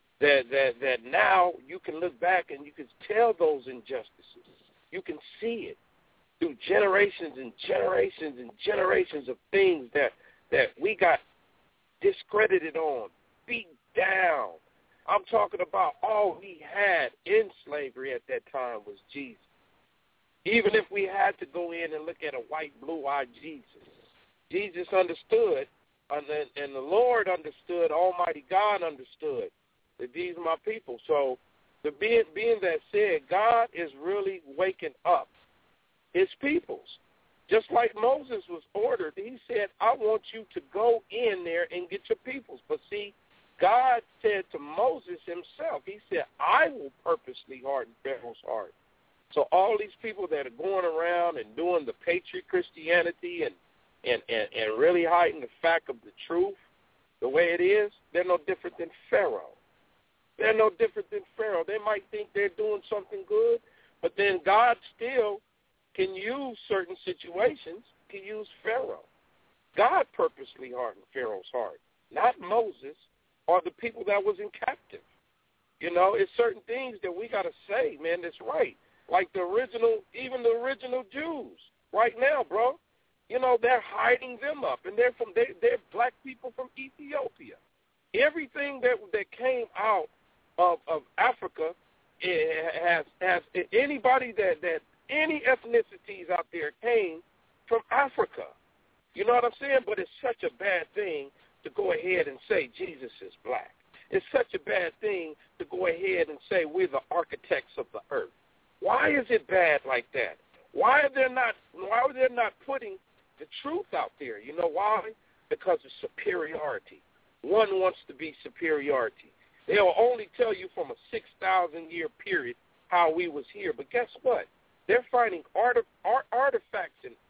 that now you can look back and you can tell those injustices. You can see it through generations and generations and generations of things that we got discredited on, beat down. I'm talking about all we had in slavery at that time was Jesus. Even if we had to go in and look at a white, blue-eyed Jesus, Jesus understood, and the Lord understood, Almighty God understood that these are my people. So being that said, God is really waking up his peoples. Just like Moses was ordered, he said, I want you to go in there and get your peoples. But see, God said to Moses himself, he said, I will purposely harden Pharaoh's heart. So all these people that are going around and doing the patriot Christianity and really hiding the fact of the truth the way it is, they're no different than Pharaoh. They're no different than Pharaoh. They might think they're doing something good, but then God still can use certain situations to use Pharaoh. God purposely hardened Pharaoh's heart, not Moses or the people that was in captive. It's certain things that we got to say, man, that's right. Like even the original Jews right now, bro. They're hiding them up, and they're black people from Ethiopia. Everything that came out of Africa has anybody that any ethnicities out there came from Africa. You know what I'm saying? But it's such a bad thing to go ahead and say Jesus is black. It's such a bad thing to go ahead and say we're the architects of the earth. Why is it bad like that? Why are they not putting the truth out there? You know why? Because of superiority. One wants to be superiority. They'll only tell you from a 6,000-year period how we was here. But guess what? They're finding artifacts in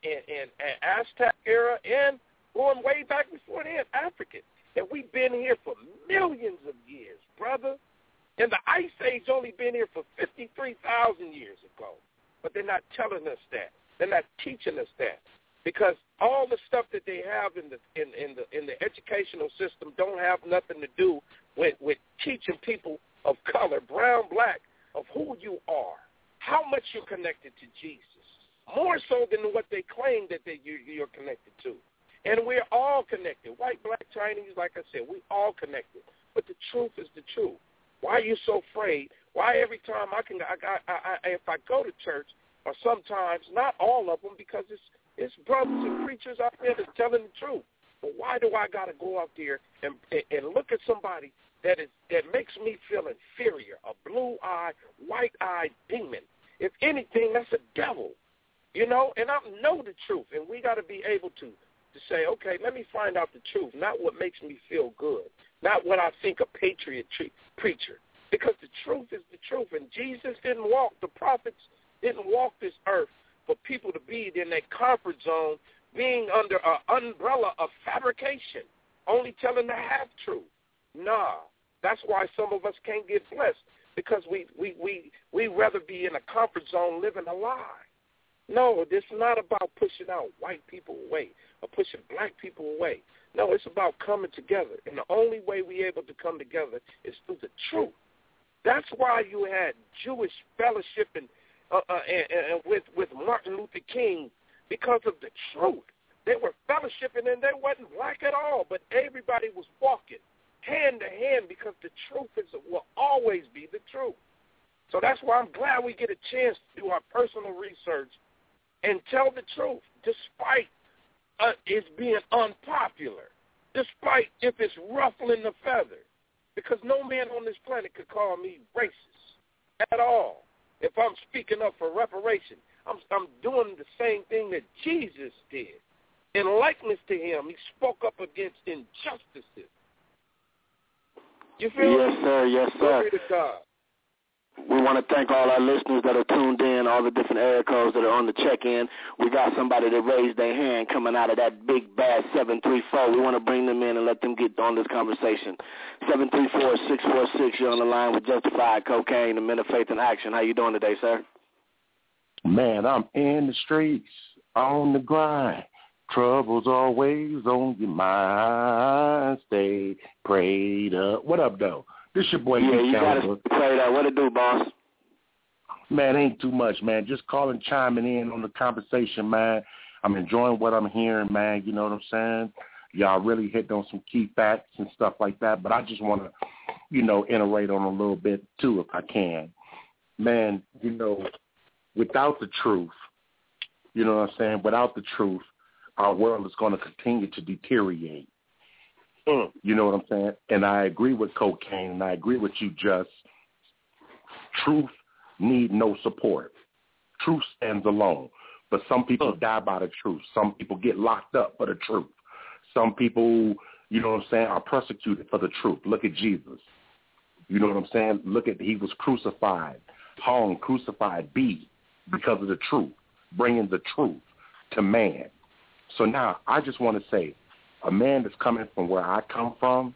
Aztec era and going way back before then, African. And we've been here for millions of years, brother. And the Ice Age only been here for 53,000 years ago. But they're not telling us that. They're not teaching us that. Because all the stuff that they have in the educational system don't have nothing to do with teaching people of color, brown, black, of who you are, how much you're connected to Jesus, more so than what they claim that you're connected to. And we're all connected, white, black, Chinese, like I said, we all connected. But the truth is the truth. Why are you so afraid? Why every time if I go to church, or sometimes, not all of them, because it's brothers and preachers out there that's telling the truth. But why do I got to go out there and look at somebody that makes me feel inferior, a blue-eyed, white-eyed demon, if anything, that's a devil, you know. And I know the truth, and we got to be able to say, okay, let me find out the truth, not what makes me feel good, not what I think a patriot preacher, because the truth is the truth. And Jesus didn't walk, the prophets didn't walk this earth for people to be in their comfort zone, being under an umbrella of fabrication, only telling the half-truth. Nah, that's why some of us can't get blessed, because we rather be in a comfort zone living a lie. No, this is not about pushing out white people away or pushing black people away. No, it's about coming together, and the only way we're able to come together is through the truth. That's why you had Jewish fellowship and with Martin Luther King, because of the truth. They were fellowshipping, and they wasn't black at all, but everybody was walking hand to hand because the truth will always be the truth. So that's why I'm glad we get a chance to do our personal research and tell the truth, despite it's being unpopular, despite if it's ruffling the feather, because no man on this planet could call me racist at all. If I'm speaking up for reparation, I'm doing the same thing that Jesus did. In likeness to him, he spoke up against injustices. You feel me? Yes, sir. Yes, sir. Glory to God. We want to thank all our listeners that are tuned in, all the different area codes that are on the check-in. We got somebody that raised their hand coming out of that big, bad 734. We want to bring them in and let them get on this conversation. 734-646, you're on the line with Justified Cocaine, the Men of Faith in Action. How you doing today, sir? Man, I'm in the streets, on the grind. Trouble's always on your mind. Stay prayed up. What up, though? This your boy. Yeah, you got to play that. What it do, boss? Man, ain't too much, man. Just calling, chiming in on the conversation, man. I'm enjoying what I'm hearing, man. You know what I'm saying? Y'all really hit on some key facts and stuff like that. But I just want to, iterate on a little bit, too, if I can. Man, without the truth, you know what I'm saying? Without the truth, our world is going to continue to deteriorate. You know what I'm saying? And I agree with Cocaine, and I agree with you, Just. Truth need no support. Truth stands alone. But some people die by the truth. Some people get locked up for the truth. Some people, you know what I'm saying, are persecuted for the truth. Look at Jesus. You know what I'm saying? Look at, he was crucified, hung, crucified, beat because of the truth, bringing the truth to man. So now I just want to say, a man that's coming from where I come from,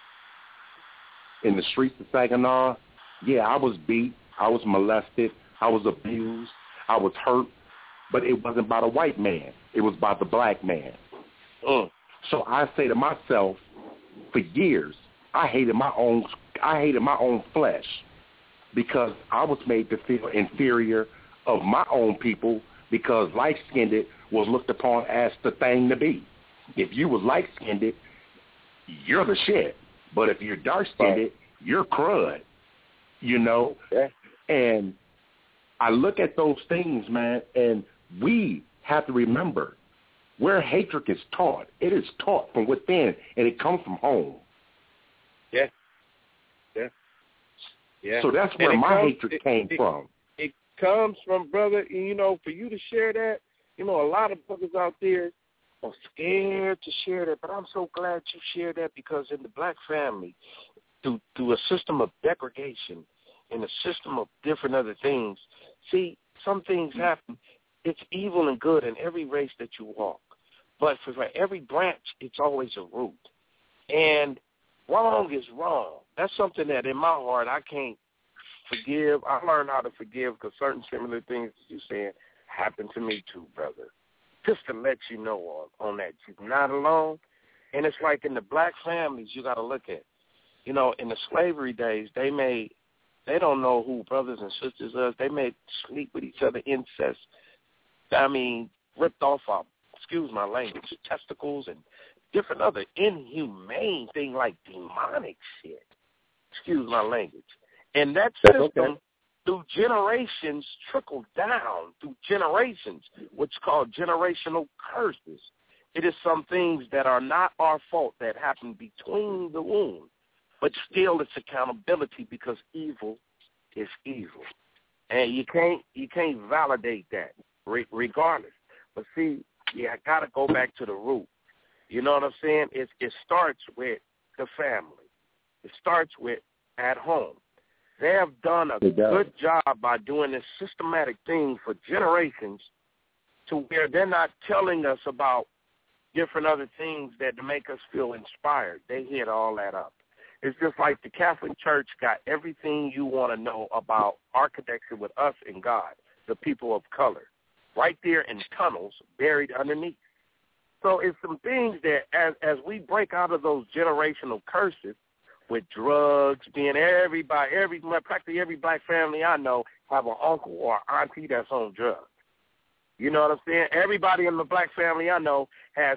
in the streets of Saginaw, yeah, I was beat, I was molested, I was abused, I was hurt, but it wasn't by the white man. It was by the black man. So I say to myself, for years, I hated my own flesh because I was made to feel inferior of my own people because light-skinned was looked upon as the thing to be. If you was light-skinned, you're the shit. But if you're dark-skinned, you're crud, Yeah. And I look at those things, man, and we have to remember where hatred is taught. It is taught from within, and it comes from home. Yeah. So that's where my hatred came from. It comes from, brother, for you to share that, a lot of brothers out there are scared to share that, but I'm so glad you shared that because in the black family, through a system of degradation and a system of different other things, see, some things happen. It's evil and good in every race that you walk. But for every branch, it's always a root. And wrong is wrong. That's something that in my heart I can't forgive. I learned how to forgive because certain similar things that you're saying happened to me too, brother. Just to let you know on that, you're not alone. And it's like in the black families, you got to look at, in the slavery days, they don't know who brothers and sisters are. They made sleep with each other, incest. Ripped off our, excuse my language, testicles and different other inhumane thing like demonic shit. Excuse my language. And that system, through generations, trickled down through generations, what's called generational curses. It is some things that are not our fault that happen between the womb, but still it's accountability because evil is evil. And you can't validate that regardless. But see, I got to go back to the root. You know what I'm saying? It starts with the family. It starts with at home. They have done a good job by doing this systematic thing for generations to where they're not telling us about different other things that make us feel inspired. They hit all that up. It's just like the Catholic Church got everything you want to know about architecture with us and God, the people of color, right there in tunnels buried underneath. So it's some things that as we break out of those generational curses with drugs, being practically every black family I know have an uncle or auntie that's on drugs. You know what I'm saying? Everybody in the black family I know has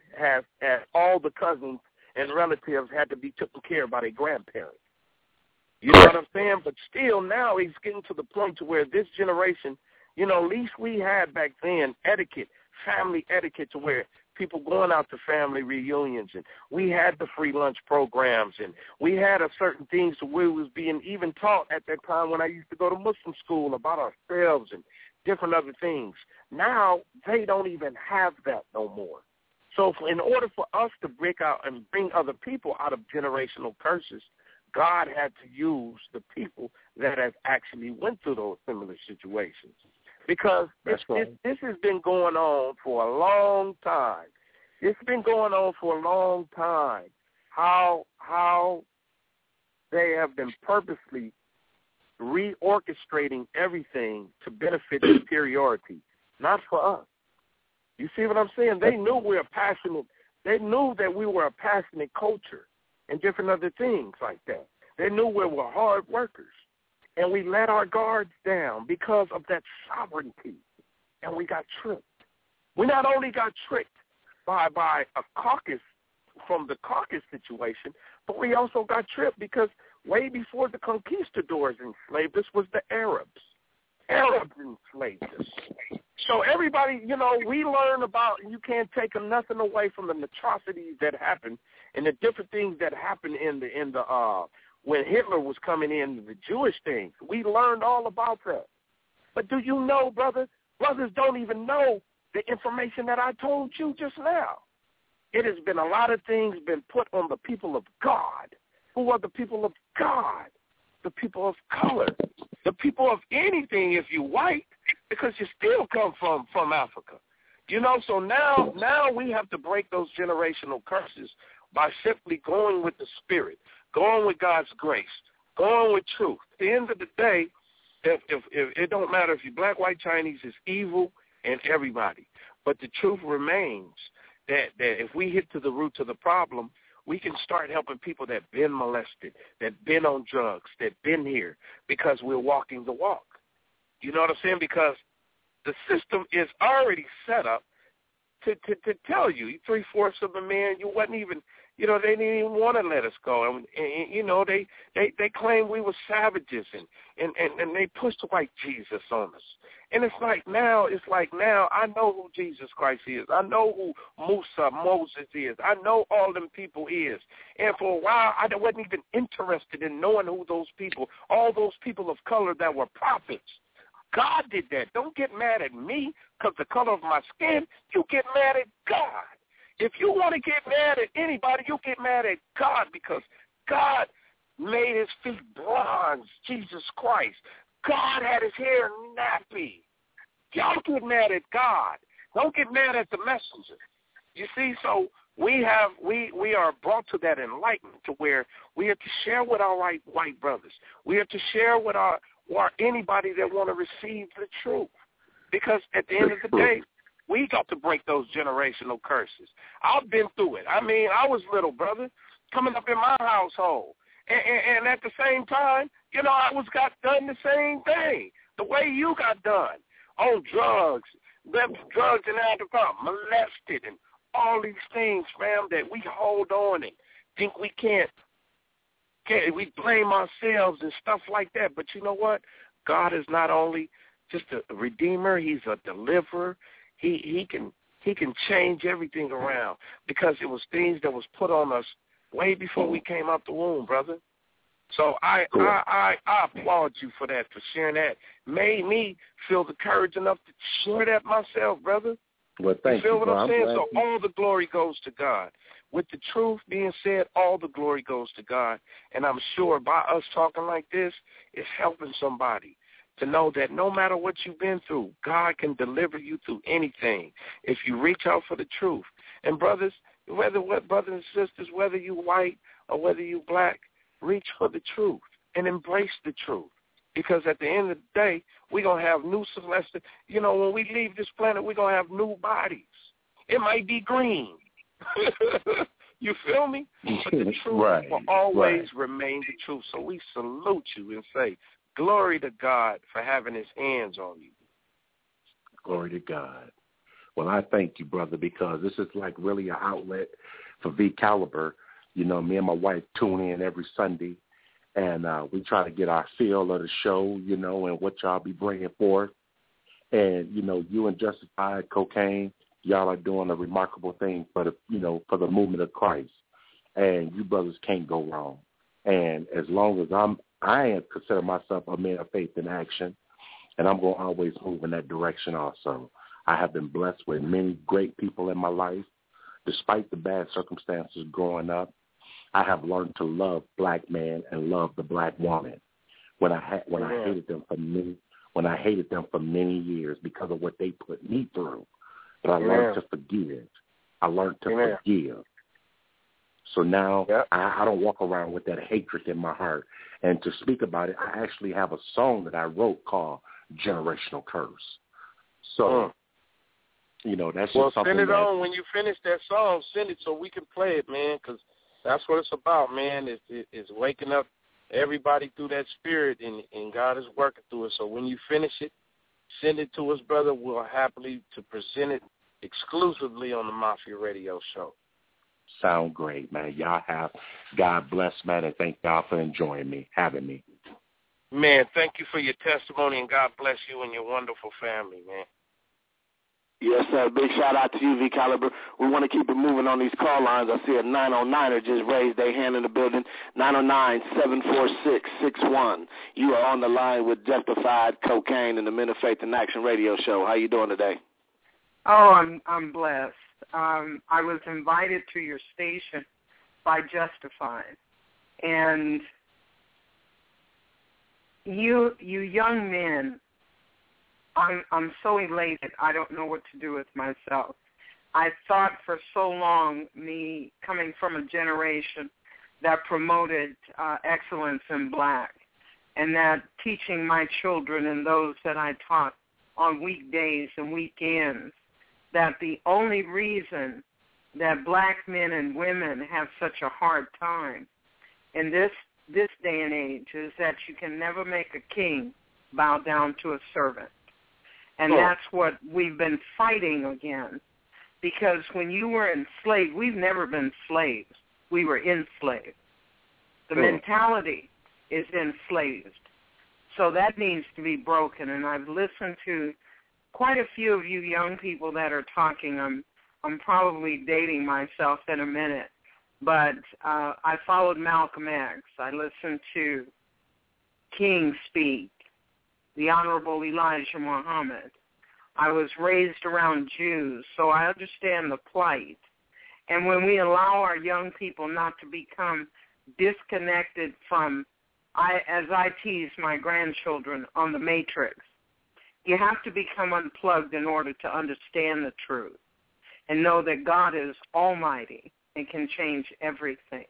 all the cousins and relatives had to be taken care of by their grandparents. You know what I'm saying? But still now it's getting to the point to where this generation, at least we had back then etiquette, family etiquette, to where people going out to family reunions, and we had the free lunch programs, and we had a certain things to where we was being even taught at that time when I used to go to Muslim school about ourselves and different other things. Now they don't even have that no more. So in order for us to break out and bring other people out of generational curses, God had to use the people that have actually went through those similar situations. Because this has been going on for a long time. It's been going on for a long time. How they have been purposely reorchestrating everything to benefit superiority, not for us. You see what I'm saying? They knew we were passionate. They knew that we were a passionate culture and different other things like that. They knew we were hard workers. And we let our guards down because of that sovereignty, and we got tricked. We not only got tricked by a caucus from the caucus situation, but we also got tricked because way before the conquistadors enslaved us was the Arabs. Arabs enslaved us. So everybody, we learn about, you can't take nothing away from the atrocities that happened and the different things that happened in the when Hitler was coming in, the Jewish things. We learned all about that. But do you know, brothers don't even know the information that I told you just now. It has been a lot of things been put on the people of God. Who are the people of God? The people of color. The people of anything if you white, because you still come from Africa. So now we have to break those generational curses by simply going with the Spirit, going with God's grace, going with truth. At the end of the day, if it don't matter if you're black, white, Chinese, it's evil and everybody. But the truth remains that if we hit to the root of the problem, we can start helping people that been molested, that been on drugs, that been here, because we're walking the walk. You know what I'm saying? Because the system is already set up to tell you, 3/4 of the men, you wasn't even, they didn't even want to let us go. And they claimed we were savages and they pushed white Jesus on us. And it's like now I know who Jesus Christ is. I know who Moses is. I know all them people is. And for a while, I wasn't even interested in knowing who those people, all those people of color that were prophets. God did that. Don't get mad at me because the color of my skin. You get mad at God. If you want to get mad at anybody, you get mad at God because God made his feet bronze, Jesus Christ. God had his hair nappy. Y'all get mad at God. Don't get mad at the messenger. You see, so we are brought to that enlightenment to where we have to share with our white brothers. We have to share with our anybody that want to receive the truth. Because at the end of the day, we got to break those generational curses. I've been through it. I mean, I was little, brother, coming up in my household. And at the same time, I got done the same thing, the way you got done, on drugs, drugs and alcohol, molested, and all these things, fam, that we hold on and think we can't. We blame ourselves and stuff like that. But you know what? God is not only just a redeemer, he's a deliverer. He can change everything around because it was things that was put on us way before we came out the womb, brother. So I applaud you for that, for sharing that. Made me feel the courage enough to share that myself, brother. Well, thank you. You feel what I'm saying? So all the glory goes to God. With the truth being said, all the glory goes to God. And I'm sure by us talking like this, it's helping somebody to know that no matter what you've been through, God can deliver you through anything if you reach out for the truth. And brothers and sisters, whether you white or whether you black, reach for the truth and embrace the truth. Because at the end of the day, we're going to have new celestial. You know, when we leave this planet, we're going to have new bodies. It might be green. You feel me? But the truth will always remain the truth. So we salute you and say, glory to God for having his hands on you. Glory to God. Well, I thank you, brother, because this is like really an outlet for V Caliber. You know, me and my wife tune in every Sunday, and we try to get our feel of the show, you know, and what y'all be bringing forth. And, you know, you and Justified Cocaine, y'all are doing a remarkable thing for the, you know, for the movement of Christ. And you brothers can't go wrong. And as long as I consider myself a man of faith in action, and I'm going to always move in that direction also. I have been blessed with many great people in my life. Despite the bad circumstances growing up, I have learned to love black men and love the black woman. When I hated them for many years because of what they put me through. But I learned to forgive. Forgive. So now I don't walk around with that hatred in my heart. And to speak about it, I actually have a song that I wrote called Generational Curse. So, you know, that's just something send it on. When you finish that song, send it so we can play it, man, because that's what it's about, man. It's waking up everybody through that spirit, and God is working through it. So when you finish it, send it to us, brother. We'll happily to present it exclusively on the Mafia Radio Show. Sound great, man. Y'all have God bless, man, and thank y'all for having me. Man, thank you for your testimony, and God bless you and your wonderful family, man. Yes, sir. Big shout out to you, V Caliber. We want to keep it moving on these call lines. I see a 909er just raised their hand in the building. 909-746-61. You are on the line with Justified Cocaine and the Men of Faith in Action Radio Show. How you doing today? Oh, I'm blessed. I was invited to your station by Justified, and you young men, I'm so elated. I don't know what to do with myself. I thought for so long, me coming from a generation that promoted excellence in black, and that teaching my children and those that I taught on weekdays and weekends, that the only reason that black men and women have such a hard time in this day and age is that you can never make a king bow down to a servant. And that's what we've been fighting against. Because when you were enslaved, we've never been slaves. We were enslaved. The mentality is enslaved. So that needs to be broken. And I've listened to quite a few of you young people that are talking. I'm probably dating myself in a minute. But I followed Malcolm X. I listened to King speak. The Honorable Elijah Muhammad. I was raised around Jews, so I understand the plight. And when we allow our young people not to become disconnected from, as I tease my grandchildren on the Matrix, you have to become unplugged in order to understand the truth and know that God is almighty and can change everything.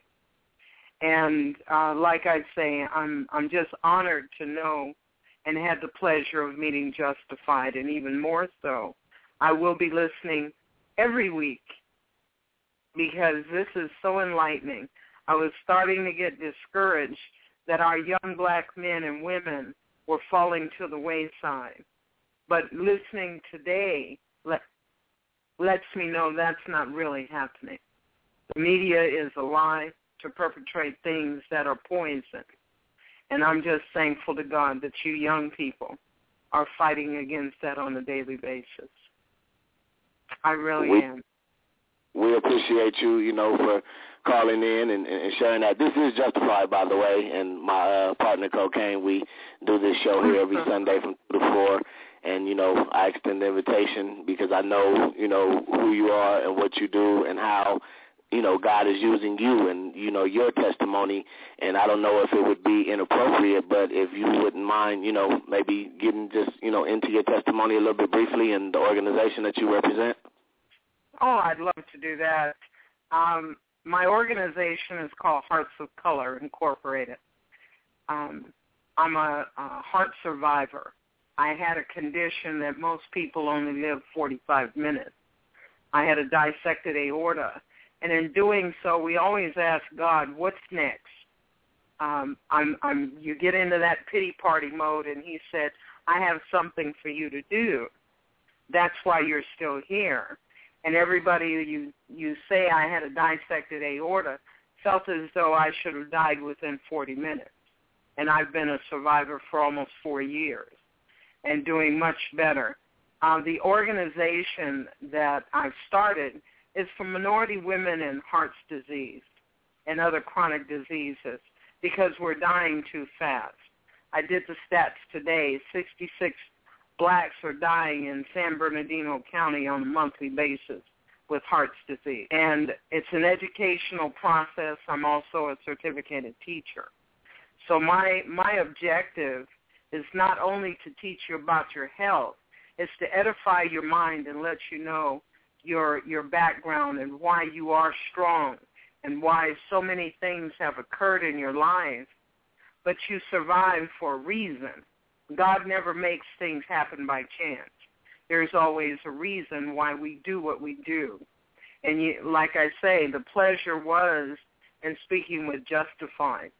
And like I say, I'm just honored to know and had the pleasure of meeting Justified, and even more so, I will be listening every week because this is so enlightening. I was starting to get discouraged that our young black men and women were falling to the wayside. But listening today lets me know that's not really happening. The media is a lie to perpetrate things that are poison. And I'm just thankful to God that you young people are fighting against that on a daily basis. I really am. We appreciate you, calling in and sharing that. This is Justified, by the way, and my partner, Cocaine. We do this show here every Sunday from 2 to 4. And, you know, I extend the invitation because I know, you know, who you are and what you do and how, you know, God is using you and, you know, your testimony. And I don't know if it would be inappropriate, but if you wouldn't mind, you know, maybe getting just, you know, into your testimony a little bit briefly and the organization that you represent. Oh, I'd love to do that. My organization is called Hearts of Color Incorporated. I'm a heart survivor. I had a condition that most people only live 45 minutes. I had a dissected aorta, and in doing so, we always ask God, "What's next?" You get into that pity party mode, and He said, "I have something for you to do. That's why you're still here." And everybody you say I had a dissected aorta felt as though I should have died within 40 minutes, and I've been a survivor for almost 4 years. And doing much better. The organization that I've started is for minority women and heart disease and other chronic diseases because we're dying too fast. I did the stats today. 66 blacks are dying in San Bernardino County on a monthly basis with heart disease. And it's an educational process. I'm also a certificated teacher. So my objective is not only to teach you about your health, it's to edify your mind and let you know your background and why you are strong and why so many things have occurred in your life, but you survive for a reason. God never makes things happen by chance. There's always a reason why we do what we do. And like I say, the pleasure was in speaking with Justified.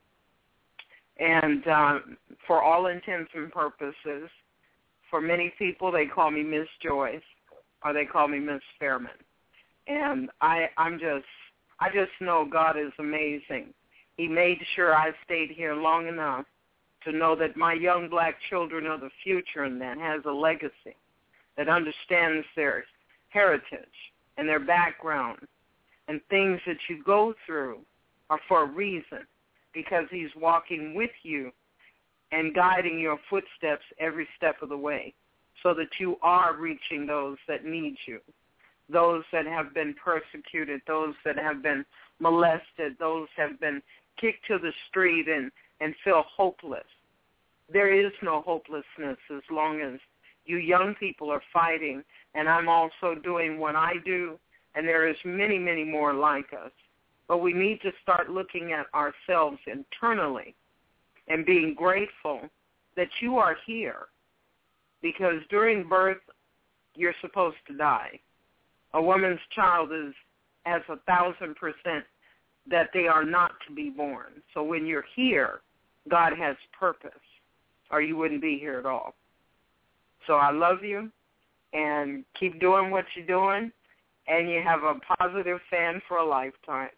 And for all intents and purposes, for many people, they call me Miss Joyce, or they call me Miss Fairman. And I just know God is amazing. He made sure I stayed here long enough to know that my young black children are the future and that has a legacy, that understands their heritage and their background. And things that you go through are for a reason, because He's walking with you and guiding your footsteps every step of the way so that you are reaching those that need you, those that have been persecuted, those that have been molested, those that have been kicked to the street and feel hopeless. There is no hopelessness as long as you young people are fighting, and I'm also doing what I do, and there is many, many more like us. But we need to start looking at ourselves internally and being grateful that you are here, because during birth, you're supposed to die. A woman's child has 1,000% that they are not to be born. So when you're here, God has purpose, or you wouldn't be here at all. So I love you, and keep doing what you're doing, and you have a positive fan for a lifetime.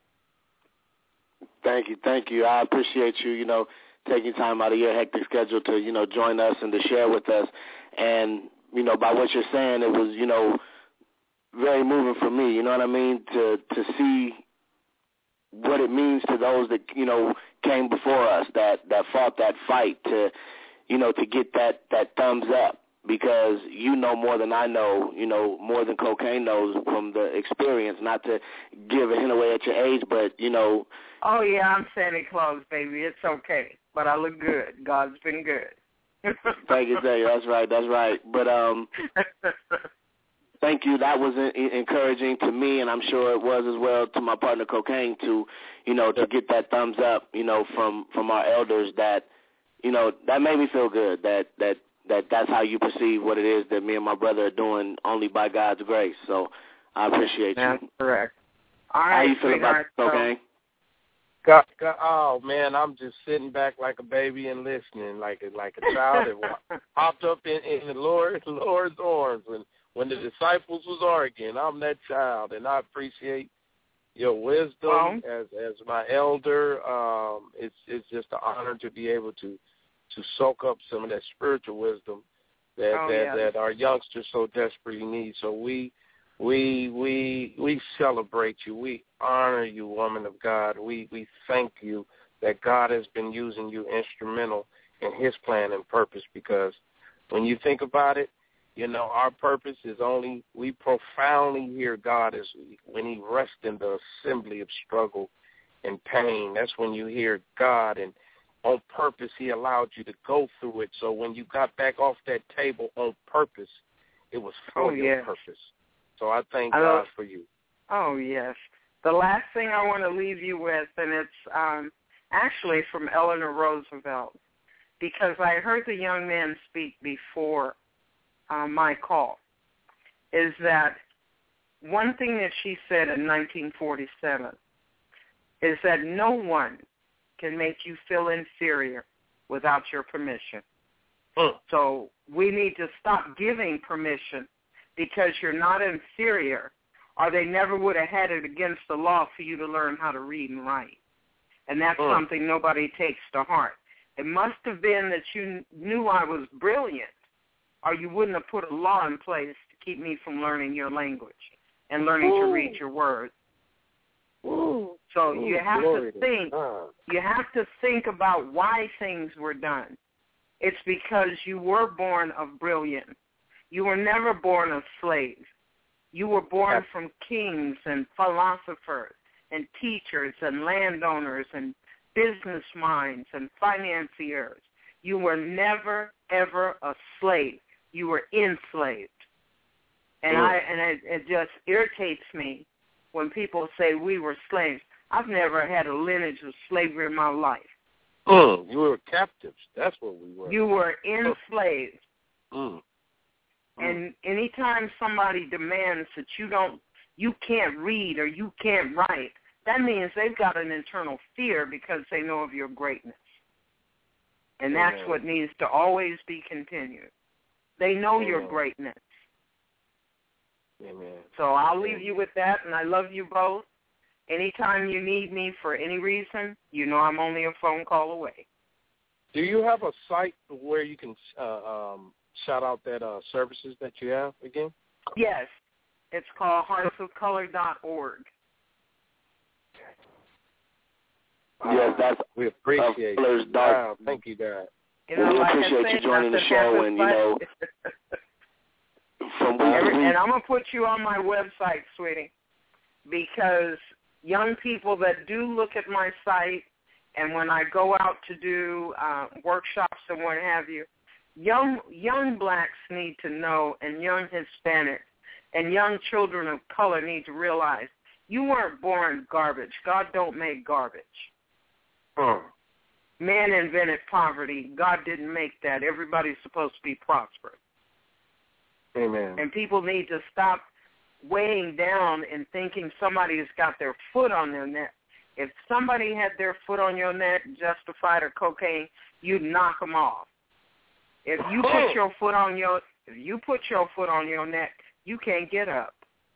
Thank you. I appreciate you, taking time out of your hectic schedule to, join us and to share with us. And, by what you're saying, it was, very moving for me, you know what I mean, to see what it means to those that, came before us, that fought that fight to get that thumbs up, because you know more than I know, more than Cocaine knows from the experience, not to give a hint away at your age, but, Oh, yeah, I'm Santa Claus, baby. It's okay. But I look good. God's been good. Thank you. That's right. But thank you. That was encouraging to me, and I'm sure it was as well to my partner Cocaine to to get that thumbs up, from our elders. That that made me feel good. That's how you perceive what it is that me and my brother are doing, only by God's grace. So I appreciate you. That's correct. All right, how you feel about Cocaine? Oh man, I'm just sitting back like a baby and listening, like a child that hopped up in the Lord's arms when the disciples was arguing. I'm that child, and I appreciate your wisdom as my elder. It's just an honor to be able to soak up some of that spiritual wisdom that our youngsters so desperately need. So we We celebrate you. We honor you, woman of God. We thank you that God has been using you instrumental in his plan and purpose, because when you think about it, you know, our purpose is only, we profoundly hear God is when he rests in the assembly of struggle and pain. That's when you hear God, and on purpose he allowed you to go through it. So when you got back off that table on purpose, it was for your purpose. So I thank God for you. Oh, yes. The last thing I want to leave you with, and it's actually from Eleanor Roosevelt, because I heard the young man speak before my call, is that one thing that she said in 1947 is that no one can make you feel inferior without your permission. So we need to stop giving permission because you're not inferior, or they never would have had it against the law for you to learn how to read and write. And that's something nobody takes to heart. It must have been that you knew I was brilliant, or you wouldn't have put a law in place to keep me from learning your language and learning to read your words. So you have to think. You have to think about why things were done. It's because you were born of brilliance. You were never born a slave. You were born from kings and philosophers and teachers and landowners and business minds and financiers. You were never, ever a slave. You were enslaved. And it just irritates me when people say we were slaves. I've never had a lineage of slavery in my life. You were captives. That's what we were. You were enslaved. And anytime somebody demands that you can't read or you can't write, that means they've got an internal fear because they know of your greatness. And that's what needs to always be continued. They know your greatness. Amen. So I'll leave you with that, and I love you both. Anytime you need me for any reason, you know I'm only a phone call away. Do you have a site where you can shout out that services that you have again? Yes. It's called heartsofcolor.org. Yes, that's we appreciate it. Wow, thank you, God. You know, we like appreciate you joining the show, and you know, from and I'm gonna put you on my website, sweetie, because young people that do look at my site, and when I go out to do workshops and what have you, young blacks need to know, and young Hispanics and young children of color need to realize you weren't born garbage. God don't make garbage. Man invented poverty. God didn't make that. Everybody's supposed to be prosperous. Amen. And people need to stop weighing down and thinking somebody has got their foot on their neck. If somebody had their foot on your neck, justified or cocaine, you'd knock them off. If you put your foot on your neck, you can't get up.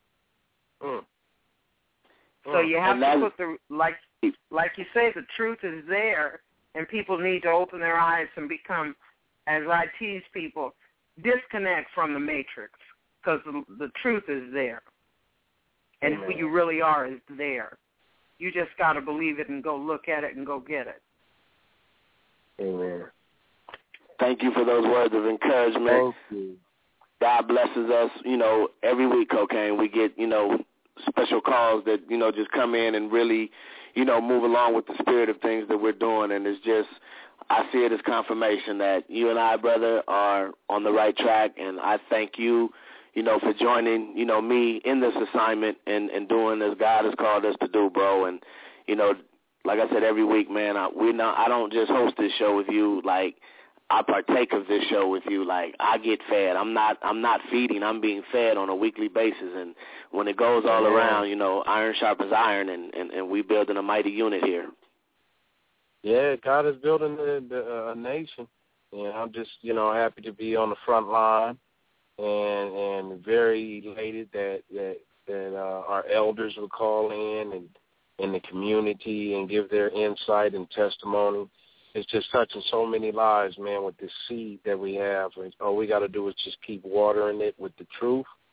So you have to put the like you say, the truth is there, and people need to open their eyes and become, as I tease people, disconnect from the matrix, because the truth is there, and who you really are is there. You just got to believe it and go look at it and go get it. Amen. Thank you for those words of encouragement. Thank you. God blesses us, you know, every week, Cocaine. We get, you know, special calls that, you know, just come in and really, you know, move along with the spirit of things that we're doing. And it's just, I see it as confirmation that you and I, brother, are on the right track. And I thank you, you know, for joining, you know, me in this assignment and doing as God has called us to do, bro. And, you know, like I said, every week, man, I don't just host this show with you. Like, I partake of this show with you. Like, I get fed. I'm not feeding. I'm being fed on a weekly basis. And when it goes all around, you know, iron sharpens iron, and we building a mighty unit here. Yeah, God is building a nation, and I'm just, you know, happy to be on the front line, and very elated that our elders will call in the community and give their insight and testimony. It's just touching so many lives, man, with this seed that we have. All we got to do is just keep watering it with the truth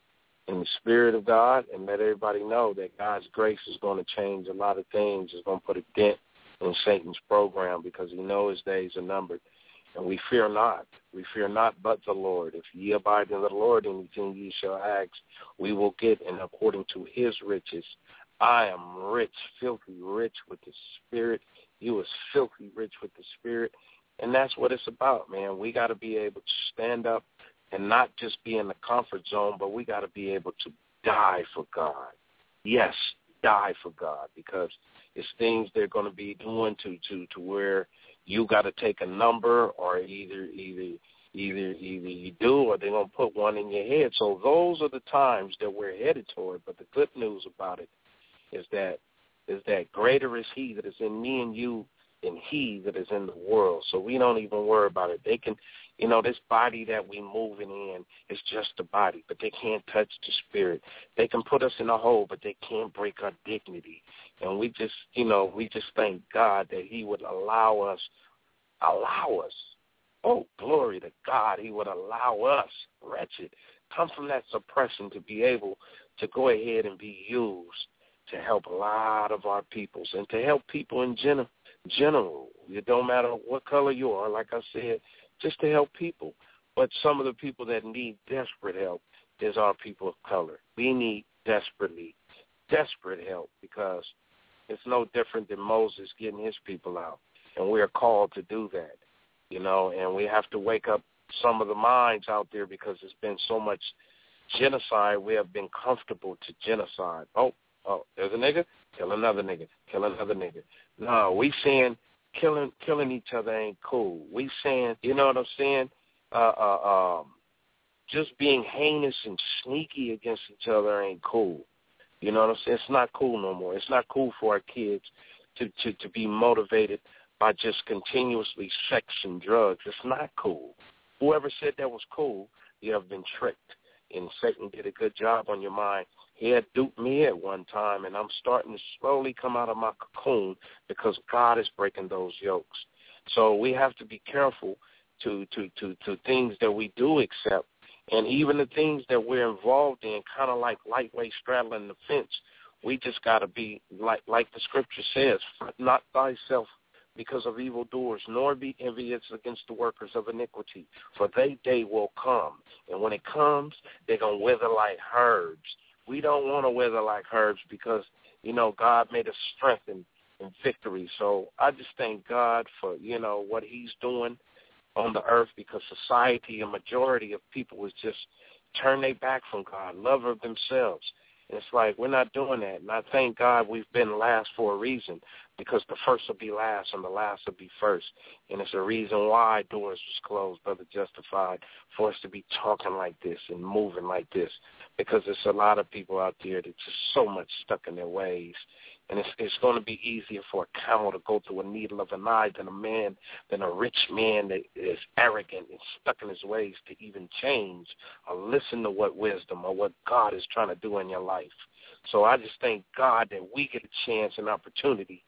in the spirit of God and let everybody know that God's grace is going to change a lot of things. It's going to put a dent in Satan's program because he knows his days are numbered. And we fear not. We fear not but the Lord. If ye abide in the Lord, anything ye shall ask, we will get, and according to his riches. I am rich, filthy rich with the Spirit. You is filthy rich with the Spirit. And that's what it's about, man. We got to be able to stand up and not just be in the comfort zone, but we got to be able to die for God. Yes, die for God, because it's things they're going to be doing to where you got to take a number, or either you do, or they're going to put one in your head. So those are the times that we're headed toward. But the good news about it is that greater is he that is in me and you than he that is in the world. So we don't even worry about it. They can, this body that we moving in is just a body, but they can't touch the spirit. They can put us in a hole, but they can't break our dignity. And we just thank God that he would allow us. Oh, glory to God. He would allow us, wretched, come from that suppression to be able to go ahead and be used to help a lot of our peoples and to help people in general. It don't matter what color you are, like I said, just to help people. But some of the people that need desperate help is our people of color. We need desperate help, because it's no different than Moses getting his people out, and we are called to do that, and we have to wake up some of the minds out there, because there's been so much genocide. We have been comfortable to genocide. Oh, there's a nigga, kill another nigga, kill another nigga. No, we saying killing each other ain't cool. We saying, you know what I'm saying, just being heinous and sneaky against each other ain't cool. You know what I'm saying? It's not cool no more. It's not cool for our kids to be motivated by just continuously sex and drugs. It's not cool. Whoever said that was cool, you have been tricked. And Satan did a good job on your mind. He had duped me at one time, and I'm starting to slowly come out of my cocoon, because God is breaking those yokes. So we have to be careful to things that we do accept, and even the things that we're involved in, kind of like lightweight straddling the fence. We just got to be, like the scripture says, not thyself because of evildoers, nor be envious against the workers of iniquity, for they day will come. And when it comes, they're going to wither like herbs. We don't want to wither like herbs, because, God made us strength and victory. So I just thank God for, what he's doing on the earth, because society, a majority of people is just turn their back from God, love of themselves. And it's like, we're not doing that. And I thank God we've been last for a reason, because the first will be last and the last will be first. And it's a reason why doors was closed, Brother Justified, for us to be talking like this and moving like this, because there's a lot of people out there that's just so much stuck in their ways. And it's going to be easier for a camel to go through a needle of an eye than a rich man that is arrogant and stuck in his ways to even change or listen to what wisdom or what God is trying to do in your life. So I just thank God that we get a chance and opportunity,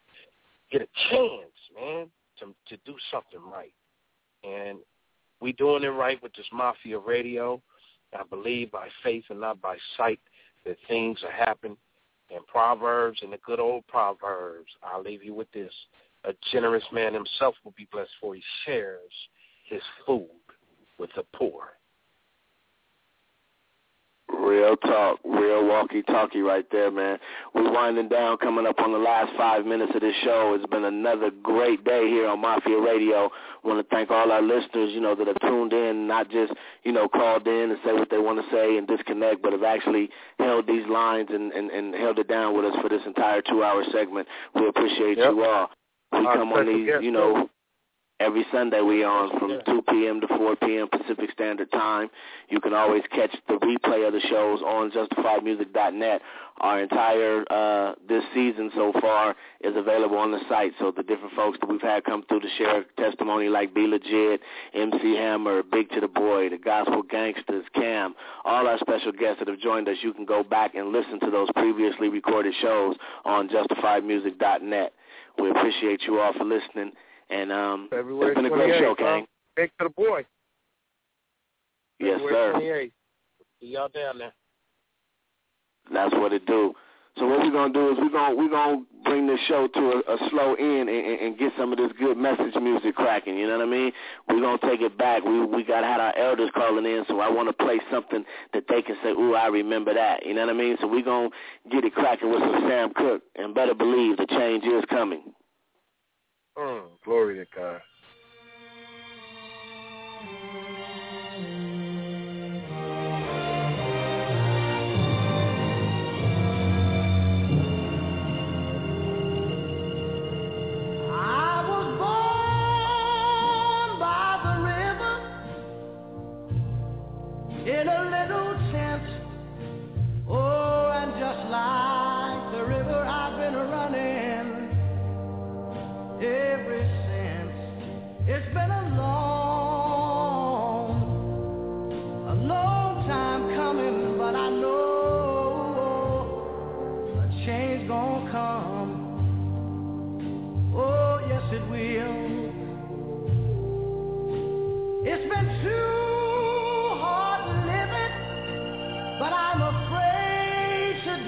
man, to do something right. And we doing it right with this Mafia Radio. I believe by faith and not by sight that things are happening. And Proverbs, and the good old Proverbs, I'll leave you with this. A generous man himself will be blessed, for he shares his food with the poor. Real talk, real walkie-talkie right there, man. We're winding down, coming up on the last 5 minutes of this show. It's been another great day here on Mafia Radio. I want to thank all our listeners, that have tuned in, not just, called in and say what they want to say and disconnect, but have actually held these lines and held it down with us for this entire 2-hour segment. We appreciate you all. We come on these, every Sunday we on from 2 p.m. to 4 p.m. Pacific Standard Time. You can always catch the replay of the shows on justifiedmusic.net. Our entire this season so far is available on the site. So the different folks that we've had come through to share testimony, like Be Legit, MC Hammer, Big to the Boy, the Gospel Gangsters, Cam, all our special guests that have joined us, you can go back and listen to those previously recorded shows on justifiedmusic.net. We appreciate you all for listening. And it's been a great show, King. Big to the Boy. Yes, sir. 28. See y'all down there. That's what it do. So what we're going to do is we're gonna bring this show to a slow end and get some of this good message music cracking, you know what I mean? We're going to take it back. We got had our elders calling in, so I want to play something that they can say, ooh, I remember that, you know what I mean? So we're going to get it cracking with some Sam Cooke, and better believe the change is coming. Glory to God. In a little tent, oh, and just like the river I've been running ever since. It's been a long time coming, but I know a change gonna come. Oh, yes it will. It's been too but I'm afraid to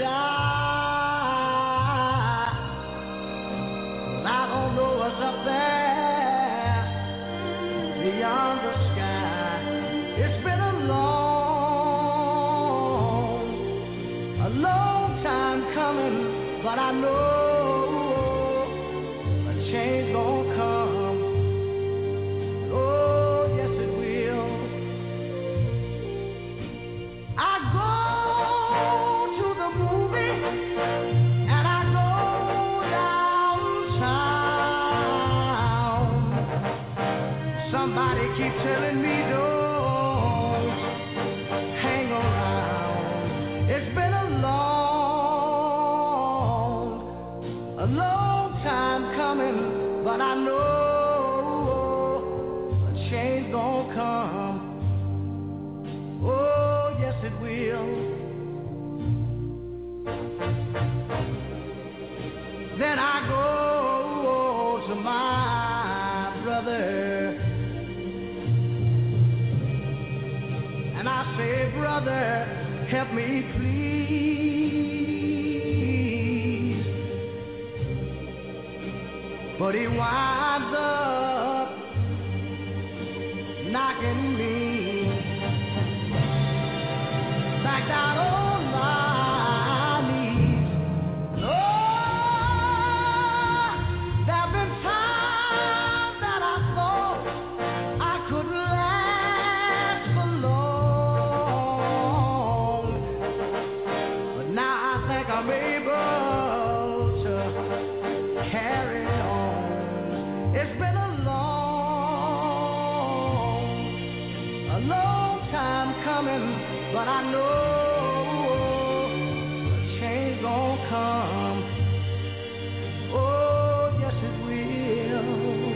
die. I don't know what's up there beyond the sky. It's been a long time coming, but I know a change gonna come. Oh, yes it will. I go to the movie and I go downtown. Somebody keeps telling me don't hang around. It's been a long time coming, but I know a change gonna come. Oh, yes it will. Then I go to my brother and I say, brother, help me please. But he winds up knocking me back down on my knees. Oh, there've been times that I thought I couldn't last for long, but now I think I'm able to carry on. It's been a long time coming, but I know a change gonna come. Oh, yes it will.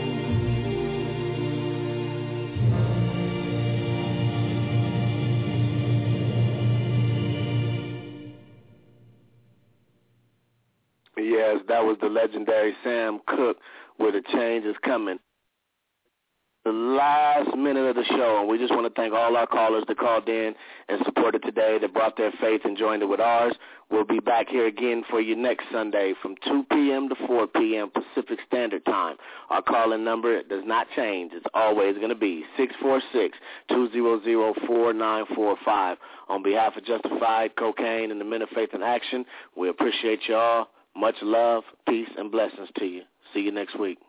Yes, that was the legendary Sam Cooke with A Change Is Coming. The last minute of the show, and we just want to thank all our callers that called in and supported today, that brought their faith and joined it with ours. We'll be back here again for you next Sunday from 2 p.m. to 4 p.m. Pacific Standard Time. Our call-in number does not change. It's always going to be 646-200-4945. On behalf of Justified, Cocaine, and the Men of Faith in Action, we appreciate you all. Much love, peace, and blessings to you. See you next week.